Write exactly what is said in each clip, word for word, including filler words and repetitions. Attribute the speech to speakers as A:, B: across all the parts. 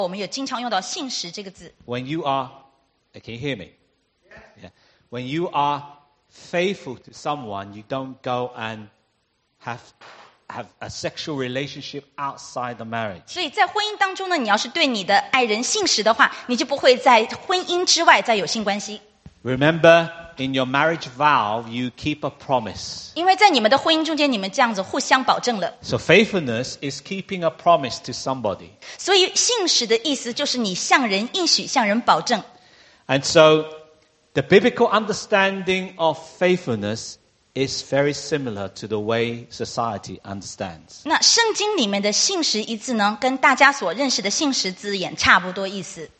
A: 我们有经常用到信实这个字。
B: When you are, can you hear me? Yeah. When you are faithful to someone, you don't go and have have a sexual relationship outside the marriage.
A: 所以在婚姻当中呢，你要是对你的爱人信实的话，你就不会在婚姻之外再有性关系。
B: Remember, in your marriage vow, you keep a promise.
A: 因为在你们的婚姻中间，你们这样子互相保证了。
B: So faithfulness is keeping a promise to somebody.
A: 所以信实的意思就是你向人应许，向人保证。
B: And so the biblical understanding of faithfulness is very similar to the way society understands.
A: 那圣经里面的信实一字呢，跟大家所认识的信实字眼差不多意思。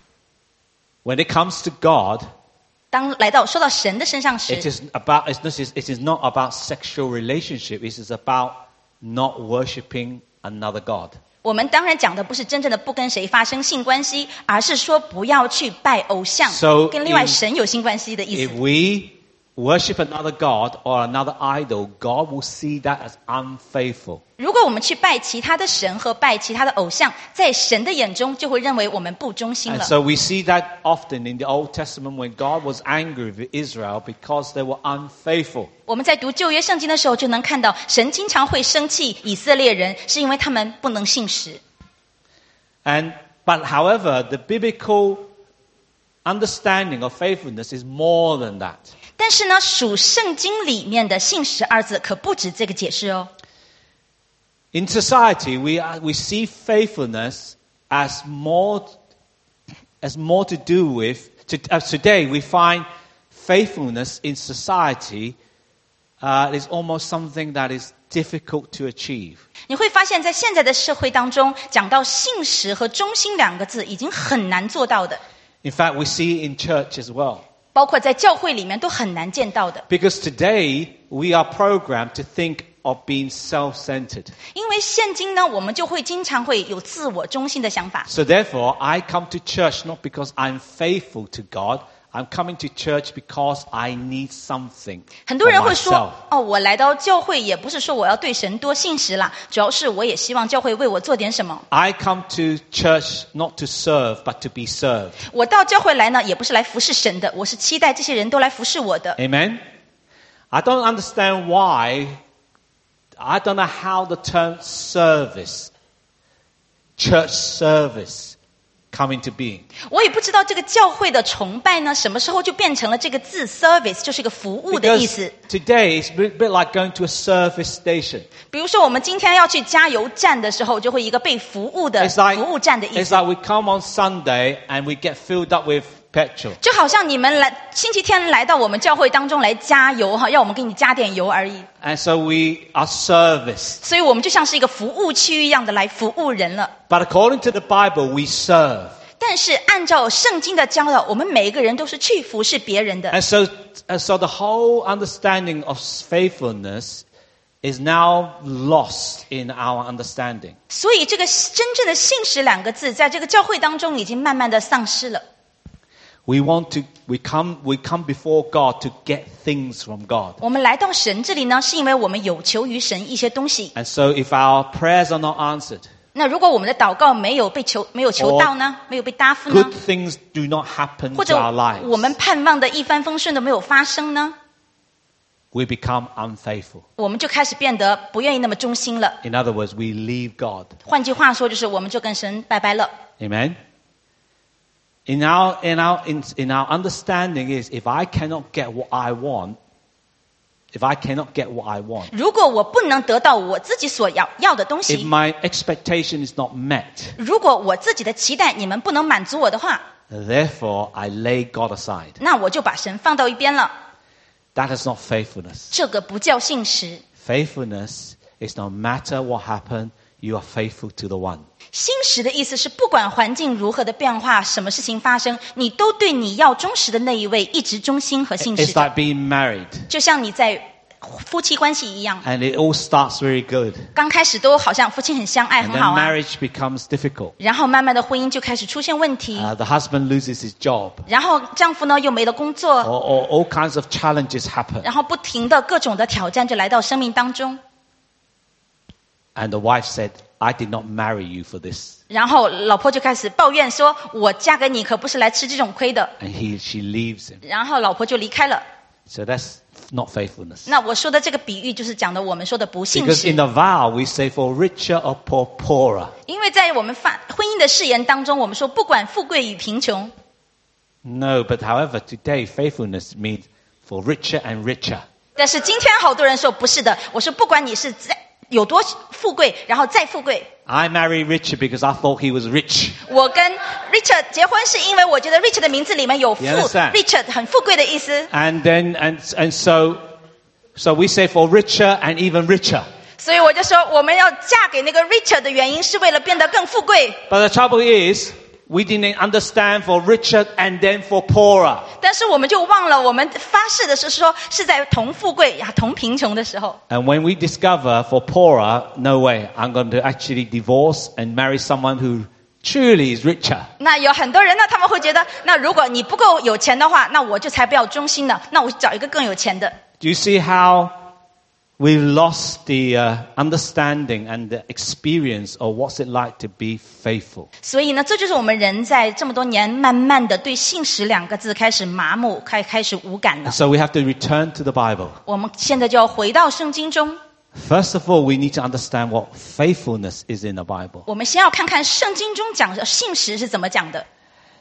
B: When it comes to God,
A: 当来到说到神的身上时，
B: it is about it is, it is not about sexual relationship. It is about not worshiping another God.
A: 我们当然讲的不是真正的不跟谁发生性关系，而是说不要去拜偶像，
B: So
A: 跟另外
B: in-
A: 神有性关系的意
B: If
A: 思。
B: we worship another God or another idol, God will see that as unfaithful.
A: 如果我们去拜其他的神和拜其他的偶像，在神的眼中就会认为我们不忠心
B: And
A: 了。
B: so we see that often in the Old Testament when God was angry with Israel because they were unfaithful.
A: 我们在读旧约圣经的时候，就能看到神经常会生气以色列人，是因为他们不能信实。
B: And but however, the biblical understanding of faithfulness is more than that.
A: 但是呢，属圣经里面的信实二字可不止这个解释哦。
B: In society, we are, we see faithfulness as more as more to do with to, as today we find faithfulness in society uh, is almost something that is difficult to achieve.
A: 你会发现在现在的社会当中，讲到信实和忠心两个字，已经很难做到的，
B: In fact, we see it in church as well.
A: 包括在教会里面都很难见到的。
B: Because today we are programmed to think of being self-centered.
A: 因为现今呢，我们就会经常会有自我中心的想法。
B: So therefore, I come to church not because I'm faithful to God. I'm coming to church because I need something
A: 很多
B: for
A: 人会说
B: myself.：“
A: 哦，我来到教会也不是说我要对神多信实啦，主要是我也希望教会为我做点什么。
B: I come to church not to serve, but to be served.
A: 我到教会来呢，也不是来服侍神的，我是期待这些人都来服侍我的。
B: Amen? I don't understand why, I don't know how the term service, church service, come into being.
A: 我也不知道这个教会的崇拜呢，什么时候就变成了这个字 service， 就是一个服务的意
B: Because
A: 思。
B: today it's a bit, bit like going to a service station.
A: 比如说，我们今天要去加油站的时候，就会一个被服务的
B: It's like,
A: 服务站的意
B: it's
A: 思。
B: like we come on Sunday and we get filled up with petrol.
A: 就好像你们来星期天来到我们教会当中来加油哈，要我们给你加点油而已。
B: And so we are serviced.
A: 所以我们就像是一个服务区一样的来服务人了。
B: But according to the Bible, we serve.
A: 但是按照圣经的教导，我们每一个人都是去服侍别人的。
B: And so, and so the whole understanding of faithfulness is now lost in our understanding.
A: 所以这个真正的信实两个字，在这个教会当中已经慢慢的丧失了。
B: We want to, we come, we come before God to get things from God.
A: 我们来到神这里呢，是因为我们有求于神一些东西。
B: And so if our prayers are not answered,
A: 那如果我们的祷告没有被求，没有求到呢，没有被答复呢
B: good，things do not happen
A: 或
B: to
A: 者
B: our lives,
A: 我们盼望的一帆风顺都没有发生呢，
B: we become unfaithful.
A: 我们就开始变得不愿意那么忠心了。
B: In other words, we leave God.
A: 换句话说，就是我们就跟神拜拜了。
B: Amen? In our, in our, in, in our understanding is, if I cannot get what I want, if I cannot get what I want,
A: 如果我不能得到我自己所要要的东
B: if
A: 西，
B: my expectation is not met,
A: 如果我自己的期待你们不能满足我的话，
B: therefore I lay God aside.
A: 那我就把神放到一边了。
B: That is not faithfulness.
A: 这个不叫信实。
B: Faithfulness is no matter what happened, you are faithful to the one.
A: 信实的意思是，不管环境如何的变化，什么事情发生，你都对你要忠实的那一位一直忠心和信实
B: It's
A: 的。
B: like being married,
A: 就像你在夫妻关系一样，
B: and it all starts very good.
A: 刚开始都好像夫妻很相爱，
B: And
A: 很
B: then
A: 好啊，
B: marriage becomes difficult.
A: 然后慢慢的婚姻就开始出现问题，
B: Uh, the husband loses his job,
A: 然后丈夫呢又没了工作，
B: or, or all kinds of challenges happen.
A: 然后不停的各种的挑战就来到生命当中。
B: And the wife said, I did not marry you for this.
A: 然后老婆就开始抱怨说，我嫁给你可不是来吃这种亏的。
B: And he, she leaves him.
A: 然后老婆就离开了。
B: So that's not faithfulness.
A: 那我说的这个比喻就是讲的我们说的不信
B: Because
A: 实
B: in。the vow, we say for richer or poor, poorer.
A: 因为在我们发婚姻的誓言当中，我们说不管富贵与贫穷。
B: No, but however, today faithfulness means for richer and richer.
A: 但是今天好多人说不是的，我说不管你是再有多富贵，然后再富贵。
B: I married Richard because I thought he was rich.
A: 我跟 Richard 结婚是因为我觉得 Richard 的名字里面有富
B: You understand?
A: ，Richard 很富贵的意思。
B: And then, and, and so, so we say for richer and even richer.
A: 所以我就说我们要嫁给那个 Richard 的原因是为了变得更富贵。
B: But the trouble is, we didn't understand for richer and then for poorer.
A: 但是我们就忘了，我们发誓的是说是在同富贵呀同贫穷的时候。
B: And when we discover for poorer, no way, I'm going to actually divorce and marry someone who truly is richer.
A: 那有很多人呢，他们会觉得，那如果你不够有钱的话，那我就才不要忠心呢，那我找一个更有钱的。
B: Do you see how we've lost the uh, understanding and the experience of what's it like to be faithful?
A: 所以呢，这就是我们人在这么多年慢慢的对信实两个字开始麻木，开开始无感了
B: And。so we have to return to the Bible.
A: 我们现在就要回到圣经中，
B: First of all, we need to understand what faithfulness is in the Bible.
A: 我们先要看看圣经中讲的信实是怎么讲的。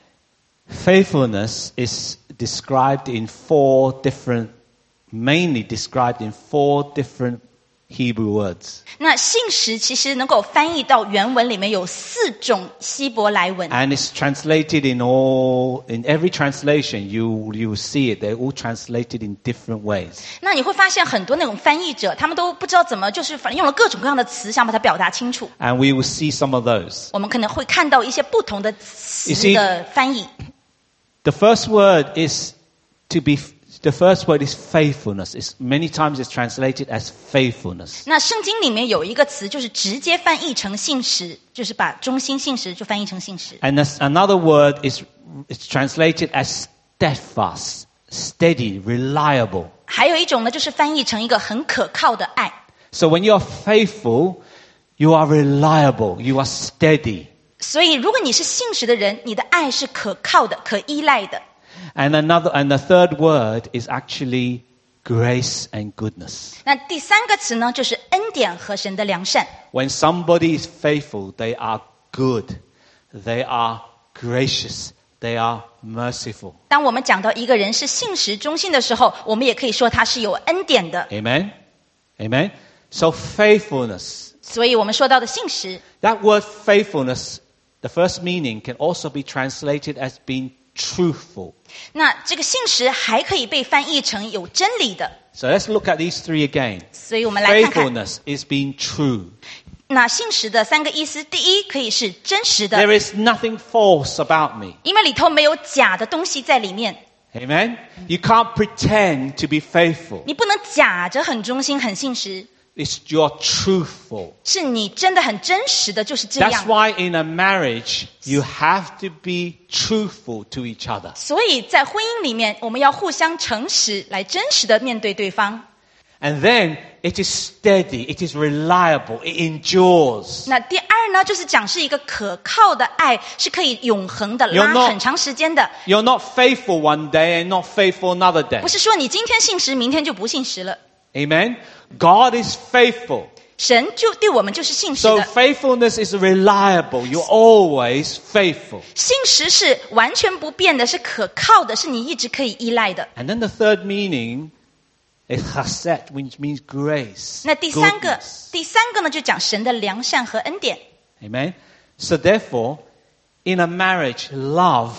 B: Faithfulness is described in four different, mainly described in four different Hebrew words.
A: 那信实其实能够翻译到原文里面有四种希伯来文，
B: And it's translated in all, in every translation, you, you will see it. They're all translated in different ways.
A: 那你会发现很多那种翻译者，他们都不知道怎么，就是反正用了各种各样的词，想把它表达清楚。
B: And we will see some of those.
A: 我们可能会看到一些不同的词
B: You see-
A: 的翻译。
B: The first word is to be, the first word is faithfulness. It's, many times it's translated as faithfulness.
A: 那圣经里面有一个词，就是直接翻译成信实，就是把忠心信实就翻译成信实。
B: And this, another word is it's translated as steadfast, steady, reliable.
A: 还有一种呢，就是翻译成一个很可靠的爱。
B: So when you're faithful, you are reliable, you are steady.
A: 所以，如果你是信实的人，你的爱是可靠的、可依赖的。
B: And another, and the third word is actually grace and goodness.
A: 那第三个词呢，就是恩典和神的良善。
B: When somebody is faithful, they are good, they are gracious, they are merciful.
A: 当我们讲到一个人是信实忠心的时候，我们也可以说他是有恩典的。
B: Amen? Amen? So faithfulness.
A: 所以我们说到的信实，
B: That word faithfulness, the first meaning can also be translated as being truthful.
A: 那这个信实还可以被翻译成有真理的。
B: So let's look at these three again.
A: 所以我们来看看，
B: Faithfulness is being true.
A: 那信实的三个意思，第一可以是真实的，
B: There is nothing false about me.
A: 因为里头没有假的东西在里面，
B: Amen? You can't pretend to be faithful.
A: 你不能假着很忠心、很信实，
B: It's you're truthful.
A: 是你真的很真实的，就是这
B: That's
A: 样。
B: why in a marriage, you have to be truthful to each other.
A: 所以在婚姻里面，我们要互相诚实，来真实的面对对方。
B: And then it is steady, it is reliable, it endures.
A: 那第二呢，就是讲是一个可靠的爱，是可以永恒的，
B: You're
A: 拉
B: not-
A: 很长时间的，
B: You're not faithful one day and not faithful another day.
A: 不是说你今天信实，明天就不信实了。
B: Amen? God is faithful.
A: 神就对我们就是信实
B: So
A: 的，
B: faithfulness is reliable. You're always faithful.
A: 信实是完全不变的，是可靠的，是你一直可以依赖的。
B: And then the third meaning is chesed, which means grace.
A: 那第三个
B: goodness.
A: 第三个呢，就讲神的良善和恩典。
B: Amen? So therefore, in a marriage, love,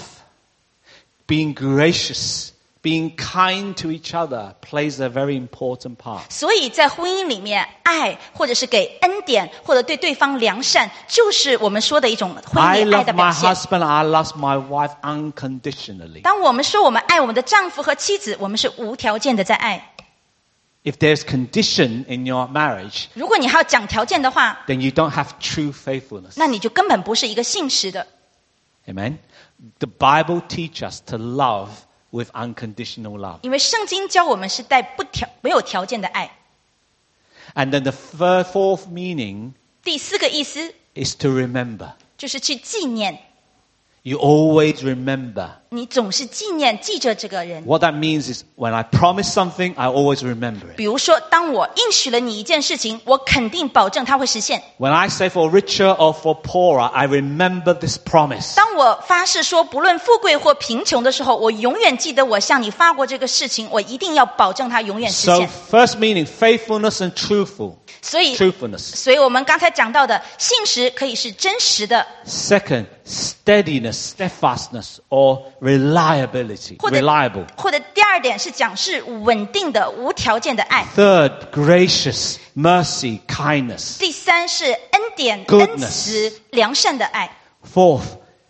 B: being gracious, being kind to each other plays a very important part.
A: 所以在婚姻里面，爱或者是给恩典，或者对对方良善，就是我们说的一种婚
B: I
A: 姻爱
B: love
A: 的表
B: my
A: 现。
B: husband, I love my wife unconditionally.
A: 当我们说我们爱我们的丈夫和妻子，我们是无条件的在爱。
B: If there's condition in your marriage,
A: 如果你还要讲条件的话，
B: then you don't have true faithfulness.
A: 那你就根本不是一个信实的。
B: Amen? The Bible teaches us to love with unconditional love.
A: 因为圣经教我们是带不条没有条件的爱。
B: And then the third, fourth meaning
A: 第四个意思
B: is to remember.
A: 就是去纪念，
B: You always remember.
A: 你总是纪念记着这个人。
B: What that means is when I promise something, I always remember it.
A: 比如说，当我应许了你一件事情，我肯定保证它会实现。
B: When I say for richer or for poorer, I remember this promise.
A: 当我发誓说不论富贵或贫穷的时候，我永远记得我向你发过这个事情，我一定要保证它永远实
B: So
A: 现。
B: first meaning, faithfulness and truthful.
A: 所以，
B: Truthfulness.
A: 所以我们刚才讲到的信实可以是真实的，
B: Second, steadiness, steadfastness, or reliability.
A: 或者
B: Reliable.
A: 或者第二点是讲是稳定的、无条件的爱。
B: Third, gracious, mercy, kindness.
A: 第三是恩典、
B: Goodness
A: 恩慈、良善的爱。
B: Fourth,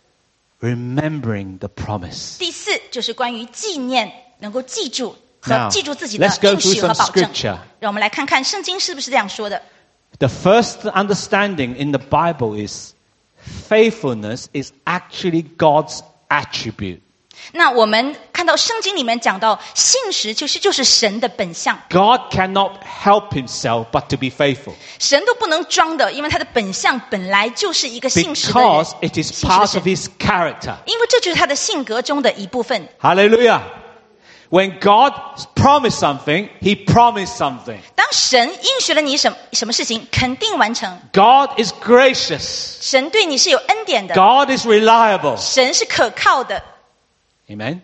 B: remembering the promise.
A: 第四就是关于纪念，能够记住和
B: Now,
A: 记住自己的
B: let's go
A: 应
B: through
A: 许和
B: some
A: 保证。
B: scripture.
A: 让我们来看看圣经是不是这样说的。
B: The first understanding in the Bible is faithfulness is actually God's attribute.
A: 那我们看到圣经里面讲到信实其实就是神的本相，
B: God cannot help himself but to be faithful
A: 神都不能装的，因为他的本相本来就是一个信实的人，
B: because it is
A: 信实的
B: part
A: 神
B: of his character.
A: 因为这就是他的性格中的一部分。
B: Hallelujah. When God promised something, he promised something.
A: 当神应许了你什么什么事情，肯定完成。
B: God is gracious.
A: 神对你是有恩典的，
B: God is reliable.
A: 神是可靠的，
B: Amen.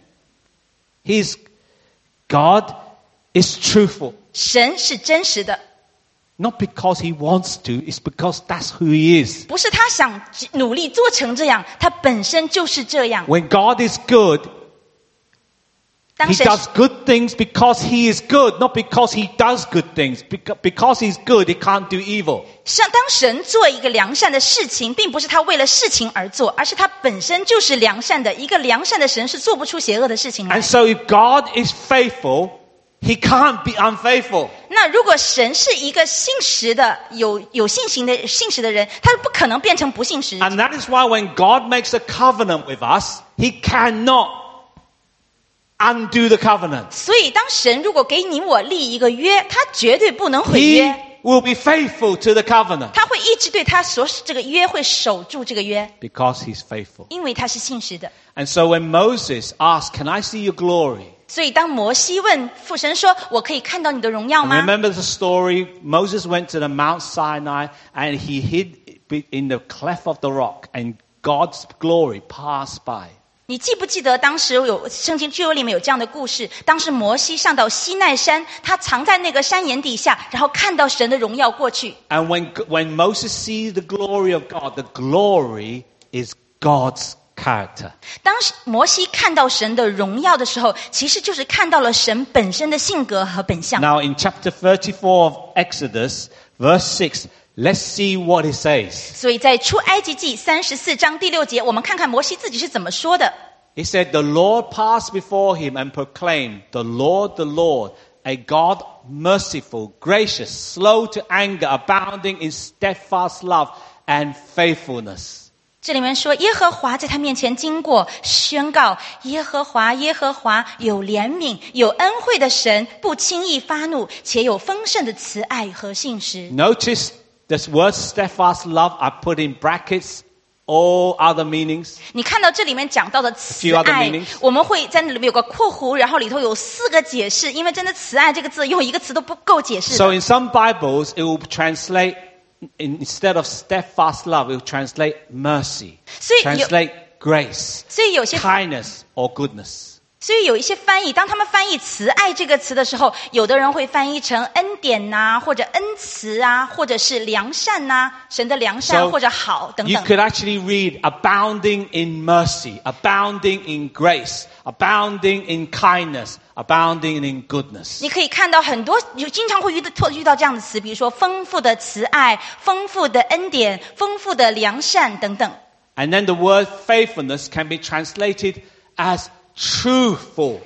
B: He's God is truthful.
A: 神是真实的，
B: Not because he wants to, it's because that's who he is.
A: 不是他想努力做成这样，他本身就是这样。
B: When God is good,
A: 当
B: he
A: 神
B: does good things because he is good, not because he does good things. Beca- Because he's good, he can't do evil.
A: 像当神做一个良善的事情，并不是他为了事情而做，而是他本身就是良善的。一个良善的神是做不出邪恶的事情来
B: And。so if God is faithful, he can't be unfaithful.
A: 那如果神是一个信实的、有有信心的信实的人，他不可能变成不信实。
B: And that is why when God makes a covenant with us, he cannot undo the covenant.
A: 所以，当神如果给你我立一个约，他绝对不能毁
B: He
A: 约，
B: will be faithful to the covenant
A: 他会一直对他所这个约会守住这个约，
B: because he's faithful.
A: 因为他是信实的。
B: And so when Moses asked, "Can I see your glory?"
A: 所以，当摩西问父神说：“我可以看到你的荣耀
B: And
A: 吗？”
B: remember the story, Moses went to the Mount Sinai and he hid in the cleft of the rock and God's glory passed by.
A: 你记不记得当时有圣经旧约里面有这样的故事？当时摩西上到西奈山，他藏在那个山岩底下，然后看到神的荣耀过去。
B: And when, when Moses sees the glory of God, the glory is God's character.
A: 当时摩西看到神的荣耀的时候，其实就是看到了神本身的性格和本相。
B: Now in chapter thirty-four of Exodus, verse six, let's see what it says.
A: 所以在出埃及记三十四章第六节，我们看看摩西自己是怎么说的。
B: He said, "The Lord passed before him and proclaimed, 'The Lord, the Lord, a God merciful, gracious, slow to anger, abounding in steadfast love and faithfulness.'"
A: 这里面说，耶和华在他面前经过，宣告：耶和华，耶和华有怜悯、有恩惠的神，不轻易发怒，且有丰盛的慈爱和信实。
B: Notice this word steadfast love, I put in brackets all other meanings.
A: 你看到这里面讲到的慈
B: A few other
A: 爱
B: meanings.，
A: 我们会在那里面有个括弧，然后里头有四个解释，因为真的慈爱这个字用一个词都不够解释的。
B: So in some Bibles, it will translate, instead of steadfast love, it will translate mercy,
A: 所以有-
B: translate grace,
A: 所以有些
B: kindness, or goodness.
A: 所以有一些翻译，当他们翻译慈爱这个词的时候，有的人会翻译成恩典呐、或者恩慈啊，或者是良善呐、神的良善
B: So
A: 或者好等
B: you
A: 等。
B: could actually read abounding in mercy, abounding in grace, abounding in kindness, abounding in goodness.
A: 你可以看到很多，有经常会遇到遇到这样的词，比如说丰富的慈爱、丰富的恩典、丰富的良善等等。
B: And then the word faithfulness can be translated as truthful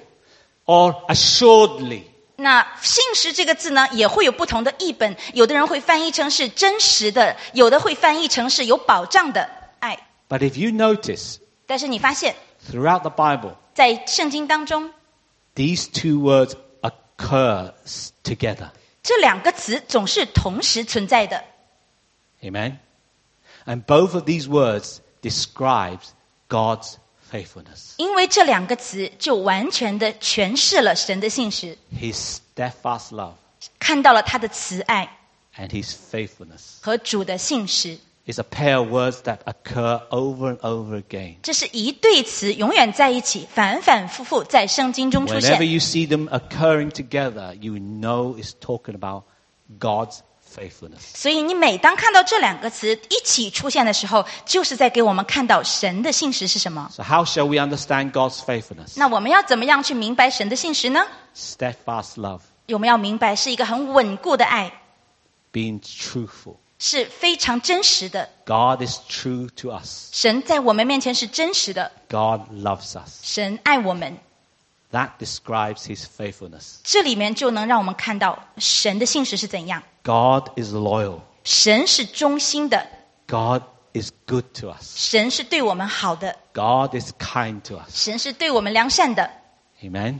B: or assuredly.
A: 那信实这个字呢，也会有不同的译本，有的人会翻译成是真实的，有的会翻译成是有保障的爱。
B: But if you notice
A: 但是你发现，
B: throughout the Bible,
A: 在圣经当中，
B: these two words occur together.
A: 这两个词总是同时存在的。
B: Amen? And both of these words describes God's faithfulness.
A: 因为这两个词就完全的诠释了神的信实，
B: His steadfast love
A: 看到了他的慈爱
B: and his faithfulness.
A: 和主的信实。
B: It's a pair of words that occur over and over again.
A: 这是一对词，永远在一起，反反复复在圣经中出
B: Whenever
A: 现。
B: you see them occurring together, you know it's talking about God's faithfulness.
A: 所以你每当看到这两个词一起出现的时候，就是在给我们看到神的信实是什么。
B: So how shall we understand God's faithfulness?
A: 那我们要怎么样去明白神的信实呢？
B: Steadfast love,
A: 我们要明白是一个很稳固的爱，
B: being truthful.
A: 是非常真实的。
B: God is true to us.
A: 神在我们面前是真实的，
B: God loves us.
A: 神爱我们。
B: That describes his faithfulness.
A: 这里面就能让我们看到神的信实是怎样。
B: God is loyal.
A: 神是忠心的，
B: God is good to us.
A: 神是对我们好的，
B: God is kind to us.
A: 神是对我们良善的。
B: Amen?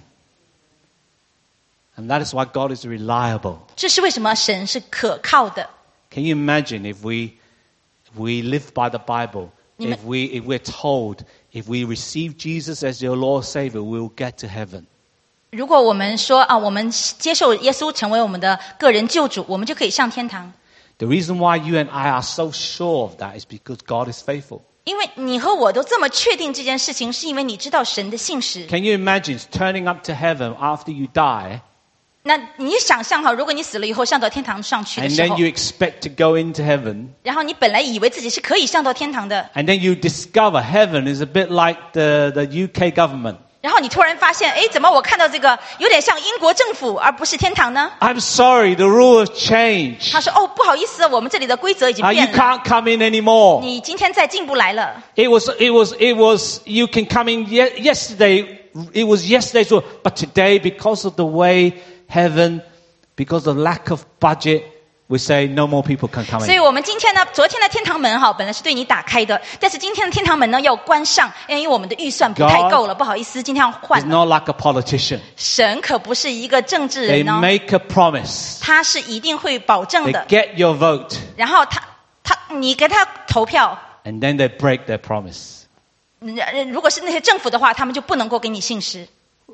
B: And that is why God is reliable.
A: 这是为什么神是可靠的。
B: Can you imagine if we, if we live by the Bible,
A: You
B: if, we, if we're told, if we receive Jesus as your Lord Savior, we will get to heaven?
A: 如果我们说啊，我们接受耶稣成为我们的个人救主，我们就可以上天堂。
B: The reason why you and I are so sure of that is because God is faithful.
A: 因为你和我都这么确定这件事情，是因为你知道神的信实。
B: Can you imagine turning up to heaven after you die,
A: 那你想象哈，如果你死了以后上到天堂上去的
B: and
A: 时
B: then
A: 候，
B: you expect to go into heaven,
A: 然后你本来以为自己是可以上到天堂的，
B: and then you discover heaven is a bit like the, the U K government.
A: 然后你突然发现，哎，怎么我看到这个有点像英国政府，而不是天堂呢？
B: I'm sorry, the rule has changed.
A: 他说，哦，不好意思，我们这里的规则已经
B: Uh, you
A: 变了，
B: can't come in anymore.
A: 你今天再进不来了。
B: It was, it was, it was, you can come in ye- yesterday, it was yesterday's rule, but today, because of the way heaven, because of lack of budget, we say no more people can come
A: 所以
B: in.
A: 我们今天呢，昨天的天堂门哈，本来是对你打开的，但是今天的天堂门呢要关上，因为我们的预算不太够了，不好意思，今天要
B: It's
A: 换了。
B: not like a politician.
A: 神可不是一个政治
B: They
A: 人哦，
B: make a promise.
A: 他是一定会保证
B: They
A: 的。
B: get your vote,
A: 然后他他你给他投票，
B: and then they break their promise.
A: 嗯如果是那些政府的话，他们就不能够给你信实。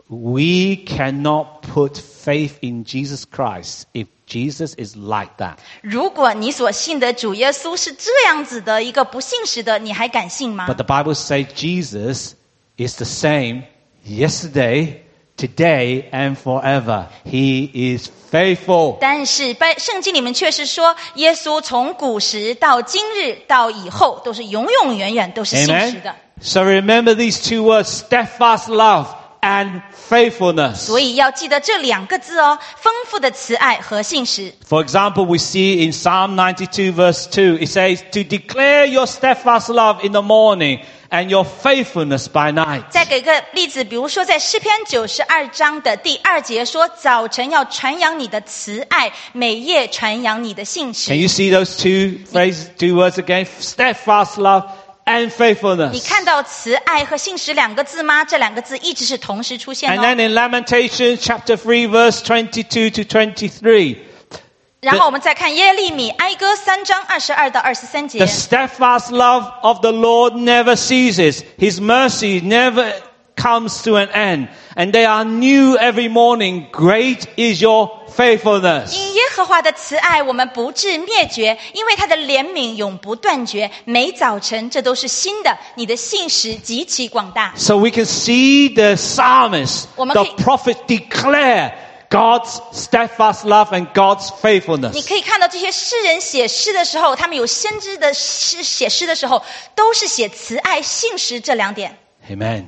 B: We cannot put faith in Jesus Christ if Jesus is like that.
A: 如果你所信的主耶稣是这样子的一个不信实的，你还敢信吗
B: But？the Bible says Jesus is the same yesterday, today, and forever. He is faithful.
A: 但是在圣经里面却是说，耶稣从古时到今日到以后，都是永永远远都是信实
B: Amen?
A: 的。
B: So remember these two words, steadfast love and faithfulness.
A: 所以要记得这两个字哦，丰富的慈爱和信实。
B: For example, we see in Psalm ninety-two verse two, it says, to declare your steadfast love in the morning and your faithfulness by night.
A: 再给个例子，比如说在诗篇九十二章的第二节说，早晨要传扬你的慈爱，每夜传扬你的信实。
B: Can you see those two phrases, two words again? Steadfast love and
A: 你
B: faithfulness.
A: 看到慈爱和信实两个字吗？这两个字一直是同时出现
B: And
A: 哦。
B: then in Lamentations chapter three verse twenty-two to twenty-three,
A: 然后我们再看耶利米哀歌三章二十二到二十三节
B: the， steadfast love of the Lord never ceases. His mercy never comes to an end. And they are new every morning. Great is your faithfulness.
A: 因耶和华的慈爱我们不致灭绝，因为他的怜悯永不断绝。每早晨这都是新的，你的信实极其广大。
B: So we can see the psalmist,
A: 我们
B: the
A: 可以-
B: prophet declare God's steadfast love and God's
A: 你
B: faithfulness.
A: 可以看到这些诗人写诗的时候，他们有先知的诗写诗的时候，都是写慈爱、信实这两点，
B: Amen.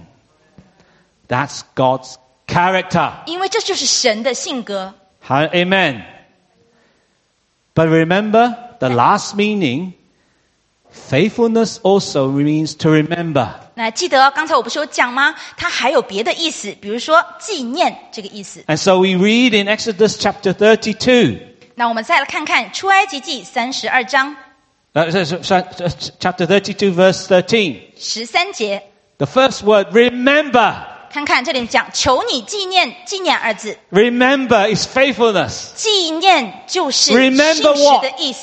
B: That's God's character.
A: 因为这就是神的性格。
B: Hi- Amen. But remember the last meaning, faithfulness also means to remember.
A: 那记得刚才我不是有讲吗？它还有别的意思，比如说纪念这个意思。
B: And so we read in Exodus chapter thirty-two,
A: 那我们再来看看出埃及记三十二章
B: uh, so- so- so- chapter thirty-two verse thirteen.
A: 十三节，
B: The first word, remember.
A: 看看这里讲求你纪念，纪念二字，
B: Remember is faithfulness.
A: 纪念就是
B: Remember
A: 信实
B: what?
A: 的意思。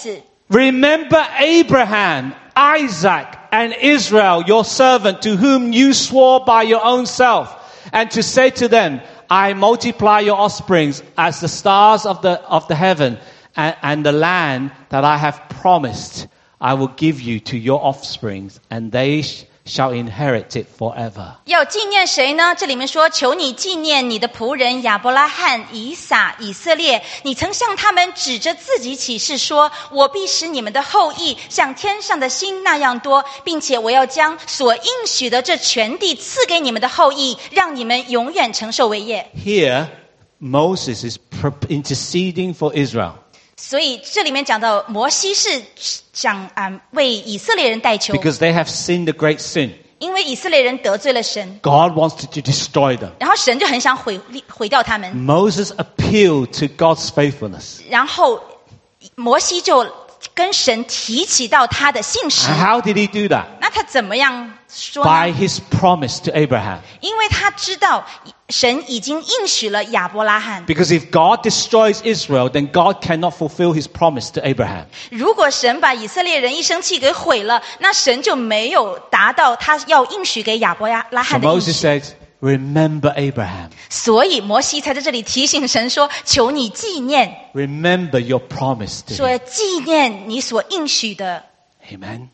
B: Remember Abraham, Isaac, and Israel, your servant, to whom you swore by your own self, and to say to them, I multiply your offsprings as the stars of the, of the heaven, and, and the land that I have promised, I will give you to your offsprings, and they sh- shall inherit it forever.
A: 要纪念谁呢？这里面说，求你纪念你的仆人亚伯拉罕、以撒、以色列。你曾向他们指着自己起誓说，我必使你们的后裔像天上的星那样多，并且我要将所应许的这全地赐给你们的后裔，让你们永远承受为业。
B: Here, Moses is interceding for Israel.
A: 所以这里面讲到摩西是想啊为以色列人代求，
B: Because they have sinned a great sin.
A: 因为以色列人得罪了神，
B: God wants to destroy them.
A: 然后神就很想毁毁掉他们，
B: Moses appealed to God's faithfulness.
A: 然后摩西就跟神提起到他的信实。
B: And how did he do that?
A: 那他怎么样说
B: By
A: 呢？
B: his promise to Abraham.
A: 因为他知道神已经应许了亚伯拉罕。
B: Because if God destroys Israel, then God cannot fulfill his promise to Abraham.
A: 如果神把以色列人一生气给毁了，那神就没有达到他要应许给亚伯拉
B: So
A: 罕的应
B: Moses
A: 许。
B: said, remember Abraham.
A: 所以摩西才在这里提醒神说：“求你纪念，
B: Remember your promise to
A: 说
B: him.
A: 纪念你所应许的。
B: Amen.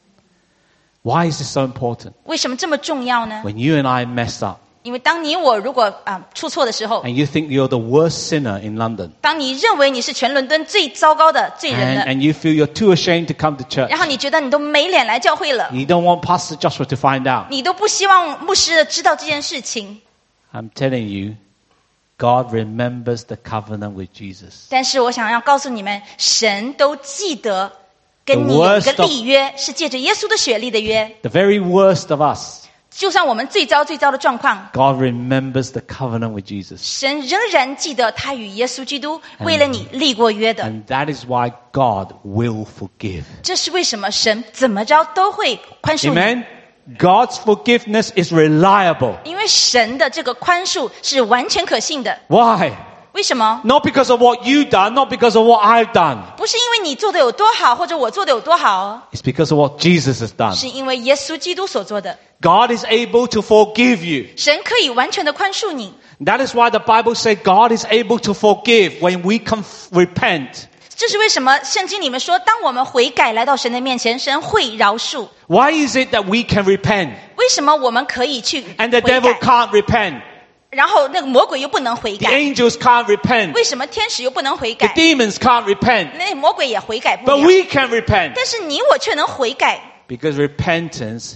B: Why is this so important?
A: 为什么这么重要呢？
B: When you and I mess up
A: 因为当你我如果啊出错的时候，
B: and you think you're the worst sinner in London
A: 当你认为你是全伦敦最糟糕的罪人
B: and,
A: 了，
B: and you feel you're too ashamed to come to church,
A: 然后你觉得你都没脸来教会了，
B: you don't want Pastor Joshua to find out.
A: 你都不希望牧师知道这件事情。
B: I'm telling you, God remembers the covenant with Jesus.
A: 但是我想要告诉你们，神都记得跟你
B: The
A: 有一
B: worst
A: 个
B: of-
A: 立约，是借着耶稣的血立的约。
B: The very worst of us,
A: 就算我们最糟最糟的状况，
B: God remembers the covenant with Jesus.
A: 神仍然记得他与耶稣基督为了你立过约的。
B: And that is why God will forgive.
A: 这是为什么神怎么着都会宽恕你。
B: Amen? God's forgiveness is reliable.
A: 因为神的这个宽恕是完全可信的。
B: Why?
A: 为什么？
B: Not because of what you've done, not because of what I've done.
A: 不是因为你做的有多好，或者我做的有多好，
B: It's because of what Jesus has done.
A: 是因为耶稣基督所做的。
B: God is able to forgive you.
A: 神可以完全的宽恕你。
B: That is why the Bible says God is able to forgive when we conf- repent.
A: 这是为什么圣经里面说，当我们悔改来到神的面前，神会饶恕。
B: Why is it that we can repent
A: 为什么我们可以去
B: and the
A: 悔
B: devil
A: 改，
B: can't repent?
A: 然后那个魔鬼又不能悔
B: The
A: 改？
B: angels can't repent.
A: 为什么天使又不能悔
B: The
A: 改？
B: demons can't repent.
A: 那魔鬼也悔改不
B: But
A: 了。
B: we can repent
A: 但是你我却能悔改，
B: because repentance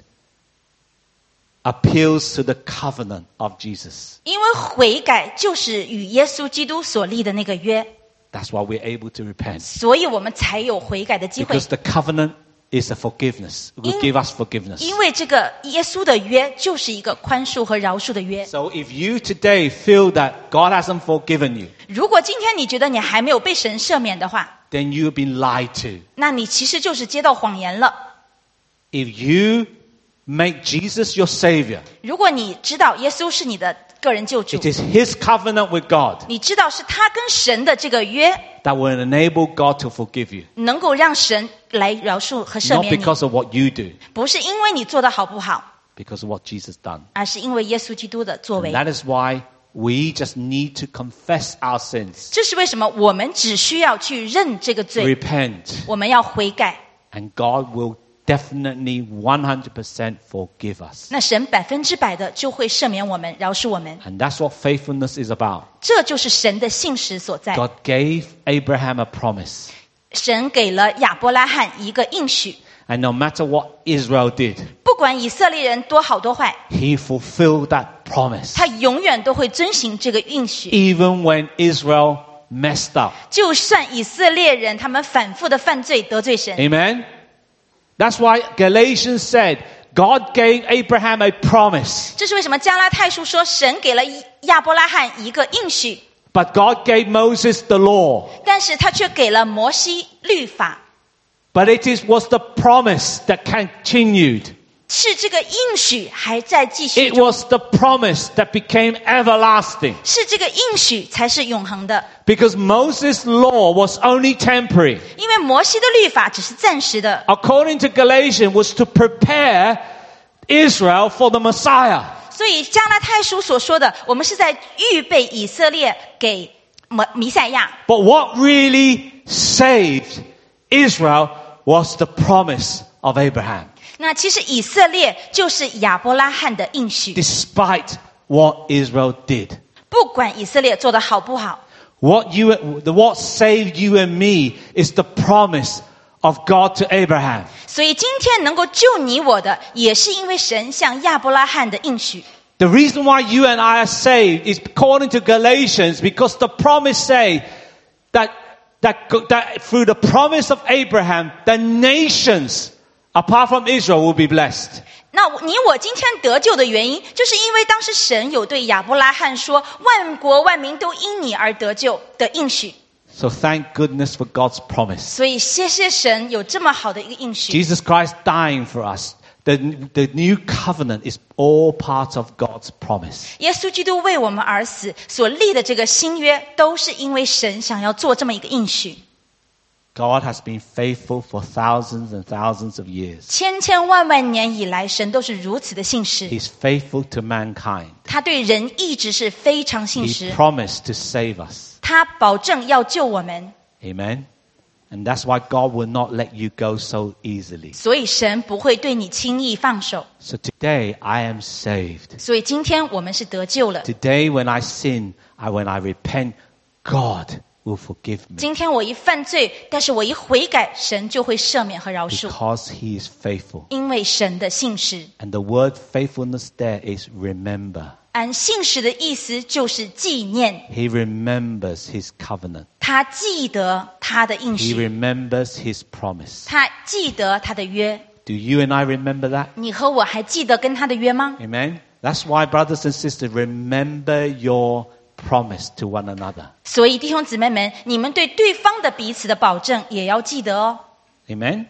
B: appeals to the covenant of Jesus.
A: 因为悔改就是与耶稣基督所立的那个约，
B: That's why we're able to repent.
A: 所以我们才有悔改的机会。
B: Because the covenant is a forgiveness. It will
A: In-
B: give us forgiveness.
A: 因为这个耶稣的约就是一个宽恕和饶恕的约。
B: So if you today feel that God hasn't forgiven you,
A: 如果今天你觉得你还没有被神赦免的话，
B: then you've been lied to.
A: 那你其实就是接到谎言了。
B: If you make Jesus your savior,
A: 如果你知道耶稣是你的个人救主
B: it，is his covenant with God
A: 你知道是他跟神的这个约，
B: that will enable God to forgive you.
A: 能够让神来饶恕和赦
B: Not
A: 免你，
B: because of what you do,
A: 不是因为你做的好不好，
B: because of what Jesus done.
A: 而是因为耶稣基督的作
B: And
A: 为。
B: that is why we just need to confess our sins,
A: 这是为什么我们只需要去认这个罪，
B: repent,
A: 我们要悔改，
B: and God will definitely one hundred percent forgive us.
A: 那神百分之百的就会赦免我们，饶恕我们。
B: And that's what faithfulness is about.
A: 这就是神的信实所在。
B: God gave Abraham a promise.
A: 神给了亚伯拉罕一个应许，
B: And no matter what Israel did,
A: 不管以色列人多好多坏，
B: he fulfilled that promise.
A: 他永远都会遵行这个应许。
B: Even when Israel messed up.
A: 就算以色列人他们反复的犯罪得罪神，
B: Amen? That's why Galatians said, God gave Abraham a promise,
A: 这是为什么加拉太书说神给了亚伯拉罕一个应许，
B: but God gave Moses the law.
A: 但是他却给了摩西律法。
B: But it is, was the promise that continued.
A: 是这个应许还在继续
B: It
A: 中，
B: was the promise that became everlasting.
A: 是这个应许才是永恒的。
B: Because Moses' law was only temporary.
A: 因为摩西的律法只是暂时的，
B: According to Galatians, was to prepare Israel for the Messiah.
A: 所以加拉太书所说的，我们是在预备以色列给弥弥赛亚。
B: But what really saved Israel was the promise of Abraham.
A: 那其实以色列就是亚伯拉罕的应许，
B: Despite what Israel did.
A: 不管以色列做得好不好，
B: What you, the what saved you and me is the promise of God to Abraham.
A: 所以今天能够救你我的，也是因为神向亚伯拉罕的应许。
B: The reason why you and I are saved is according to Galatians, because the promise say that, that, that through the promise of Abraham, the nations apart from Israel will be blessed.
A: 那你我今天得救的原因，就是因为当时神有对亚伯拉罕说，万国万民都因你而得救的应许。
B: So thank goodness for God's promise.
A: 所以谢谢神有这么好的一个应许。
B: Jesus Christ dying for us. The, the new covenant is all part of God's promise.
A: 耶稣基督为我们而死，所立的这个新约，都是因为神想要做这么一个应许。
B: God has been faithful for thousands and thousands of years.
A: 千千万万年以来，神都是如此的信实。
B: He's faithful to mankind.
A: 他对人一直是非常信
B: He
A: 实，
B: promised to save us.
A: 他保证要救我们，
B: Amen. And that's why God will not let you go so easily.
A: 所以神不会对你轻易放手。
B: So today I am saved.
A: 所以今天我们是得救了。
B: Today when I sin, I, when I repent, God will forgive me
A: 今天我一犯罪，但是我一悔改，神就会赦免和饶恕，
B: because He is faithful.
A: 因为神的信实。
B: And the word faithfulness there is remember.
A: 按信实的意思就是纪念，
B: He remembers His covenant.
A: 他记得他的应
B: He
A: 许，
B: remembers His promise.
A: 他记得他的约。
B: Do you and I remember that?
A: 你和我还记得跟他的约吗？
B: Amen. That's why, brothers and sisters, remember your promise to one another.
A: 所以弟兄姊妹们，你们对对方的彼此的保证也要记得哦。
B: Amen.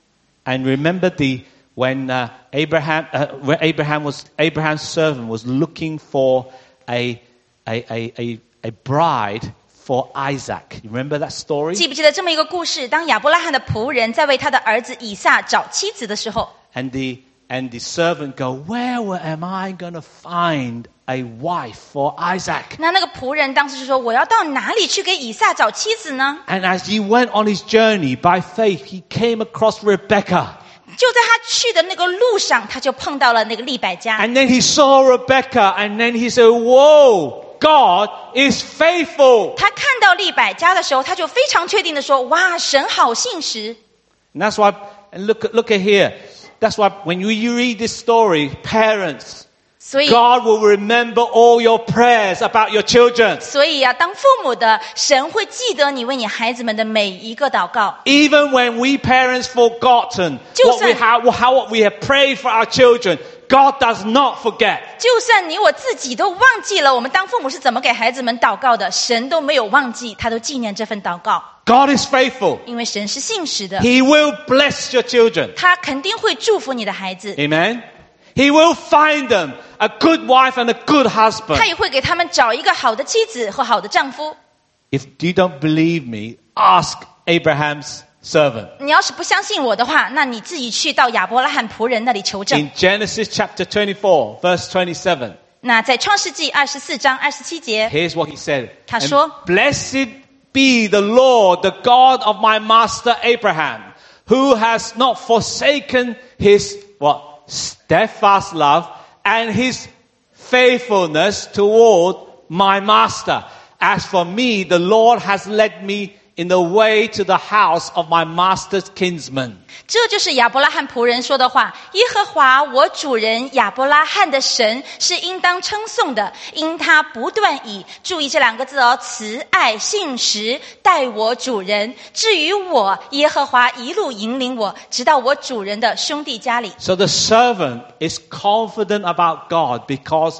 B: And remember the when uh, Abraham, uh, when Abraham was Abraham's servant was looking for a a a a, a bride for Isaac. You remember that story?
A: 记不记得这么一个故事？当亚伯拉罕的仆人在为他的儿子以撒找妻子的时候，
B: And the and the servant go, where am I going to find a wife for Isaac?
A: 那那个仆人当时就说：“我要到哪里去给以撒找妻子呢
B: And as he went on his journey by faith, he came across Rebekah.？”
A: 就在他去的那个路上，他就碰到了那个利百加。
B: And then he saw Rebekah, and then he said, whoa, God is faithful.
A: 他看到利百加的时候，他就非常确定的说：“哇，神好信实。
B: And that's why, and look, at- look at here. That's why when you, you read this story, parents, ”
A: 所以，
B: God will remember all your prayers about your children.
A: 所以啊，当父母的，神会记得你为你孩子们的每一个祷告。
B: Even when we parents forgotten
A: 就
B: what we
A: 算-
B: have, how we have prayed for our children, God does not forget.
A: 就算你我自己都忘记了，我们当父母是怎么给孩子们祷告的，神都没有忘记，他都纪念这份祷告，
B: God is faithful.
A: 因为神是信实的，
B: He will bless your children.
A: 他肯定会祝福你的孩子，
B: Amen. He will find them a good wife and a good husband.
A: 他也会给他们找一个好的妻子和好的丈夫。
B: If you don't believe me, ask Abraham's servant.
A: 你要是不相信我的话，那你自己去到亚伯拉罕仆人那里求证。
B: In Genesis chapter twenty-four, verse twenty-seven,
A: 那在创世纪二十四章二十七节，
B: here's what he said.
A: 他说，
B: And blessed be the Lord, the God of my master Abraham, who has not forsaken his what steadfast love and his faithfulness toward my master. As for me, the Lord has led me in the way to the house of my master's kinsman.
A: 这就是亚伯拉罕仆人说的话：耶和华我主人亚伯拉罕的神是应当称颂的，因他不断以注意这两个字哦，慈爱信实待我主人。至于我，耶和华一路引领我，直到我主人的兄弟家里。
B: So the servant is confident about God because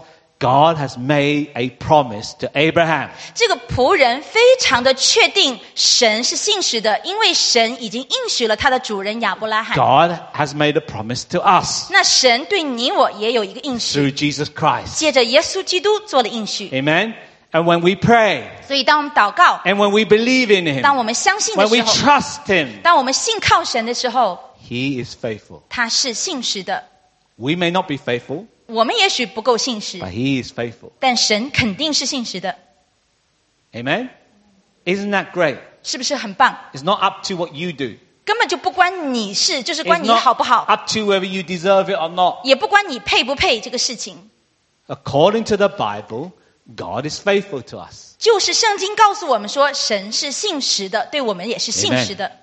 B: God has made a promise to Abraham.
A: 这个仆人非常的确定神是信实的，因为神已经应许了他的主人亚伯拉罕。
B: God has made a promise to us
A: 那神对你我也有一个应许，
B: through Jesus Christ.
A: 借着耶稣基督做了应许。
B: Amen. And when we pray,
A: 所以当我们祷告，
B: and when we believe in Him,
A: 当我们相信的
B: when
A: 时
B: we
A: 候，
B: trust Him,
A: 当我们信靠神的时候，
B: He is faithful.
A: 他是信实的。
B: We may not be faithful,
A: 我们也许不够信实，
B: but He is faithful.
A: 但神肯定是信实的，
B: Amen. Isn't that great?
A: 是不是很棒？
B: It's not up to what you do.
A: 根本就不关你事，就是
B: It's
A: 关你
B: not
A: 好不好，
B: up to whether you deserve it or not.
A: 也不关你配不配这个事情。
B: According to the Bible, God is faithful to us.
A: 就是圣经告诉我们说，神是信实的，对我们也是信实的。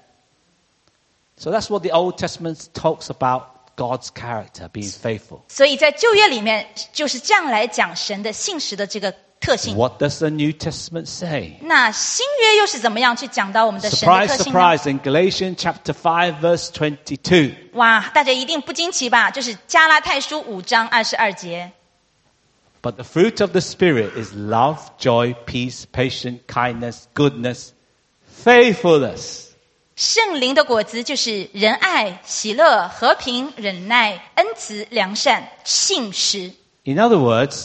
B: So that's what the Old Testament talks about God's character, being faithful.
A: 所以在旧约里面就是这样来讲神的信实的这个特性。
B: What does the New Testament say?
A: 那新约又是怎么样去讲到我们的神的
B: Surprise,
A: 特性呢？
B: surprise, in Galatians chapter five, verse twenty-two.
A: 哇，大家一定不惊奇吧？就是加拉太书五章二十二节。
B: But the fruit of the Spirit is love, joy, peace, patience, kindness, goodness, faithfulness.
A: 圣灵的果子就是仁爱、喜乐、和平、忍耐、恩慈、良善、信实。
B: In other words,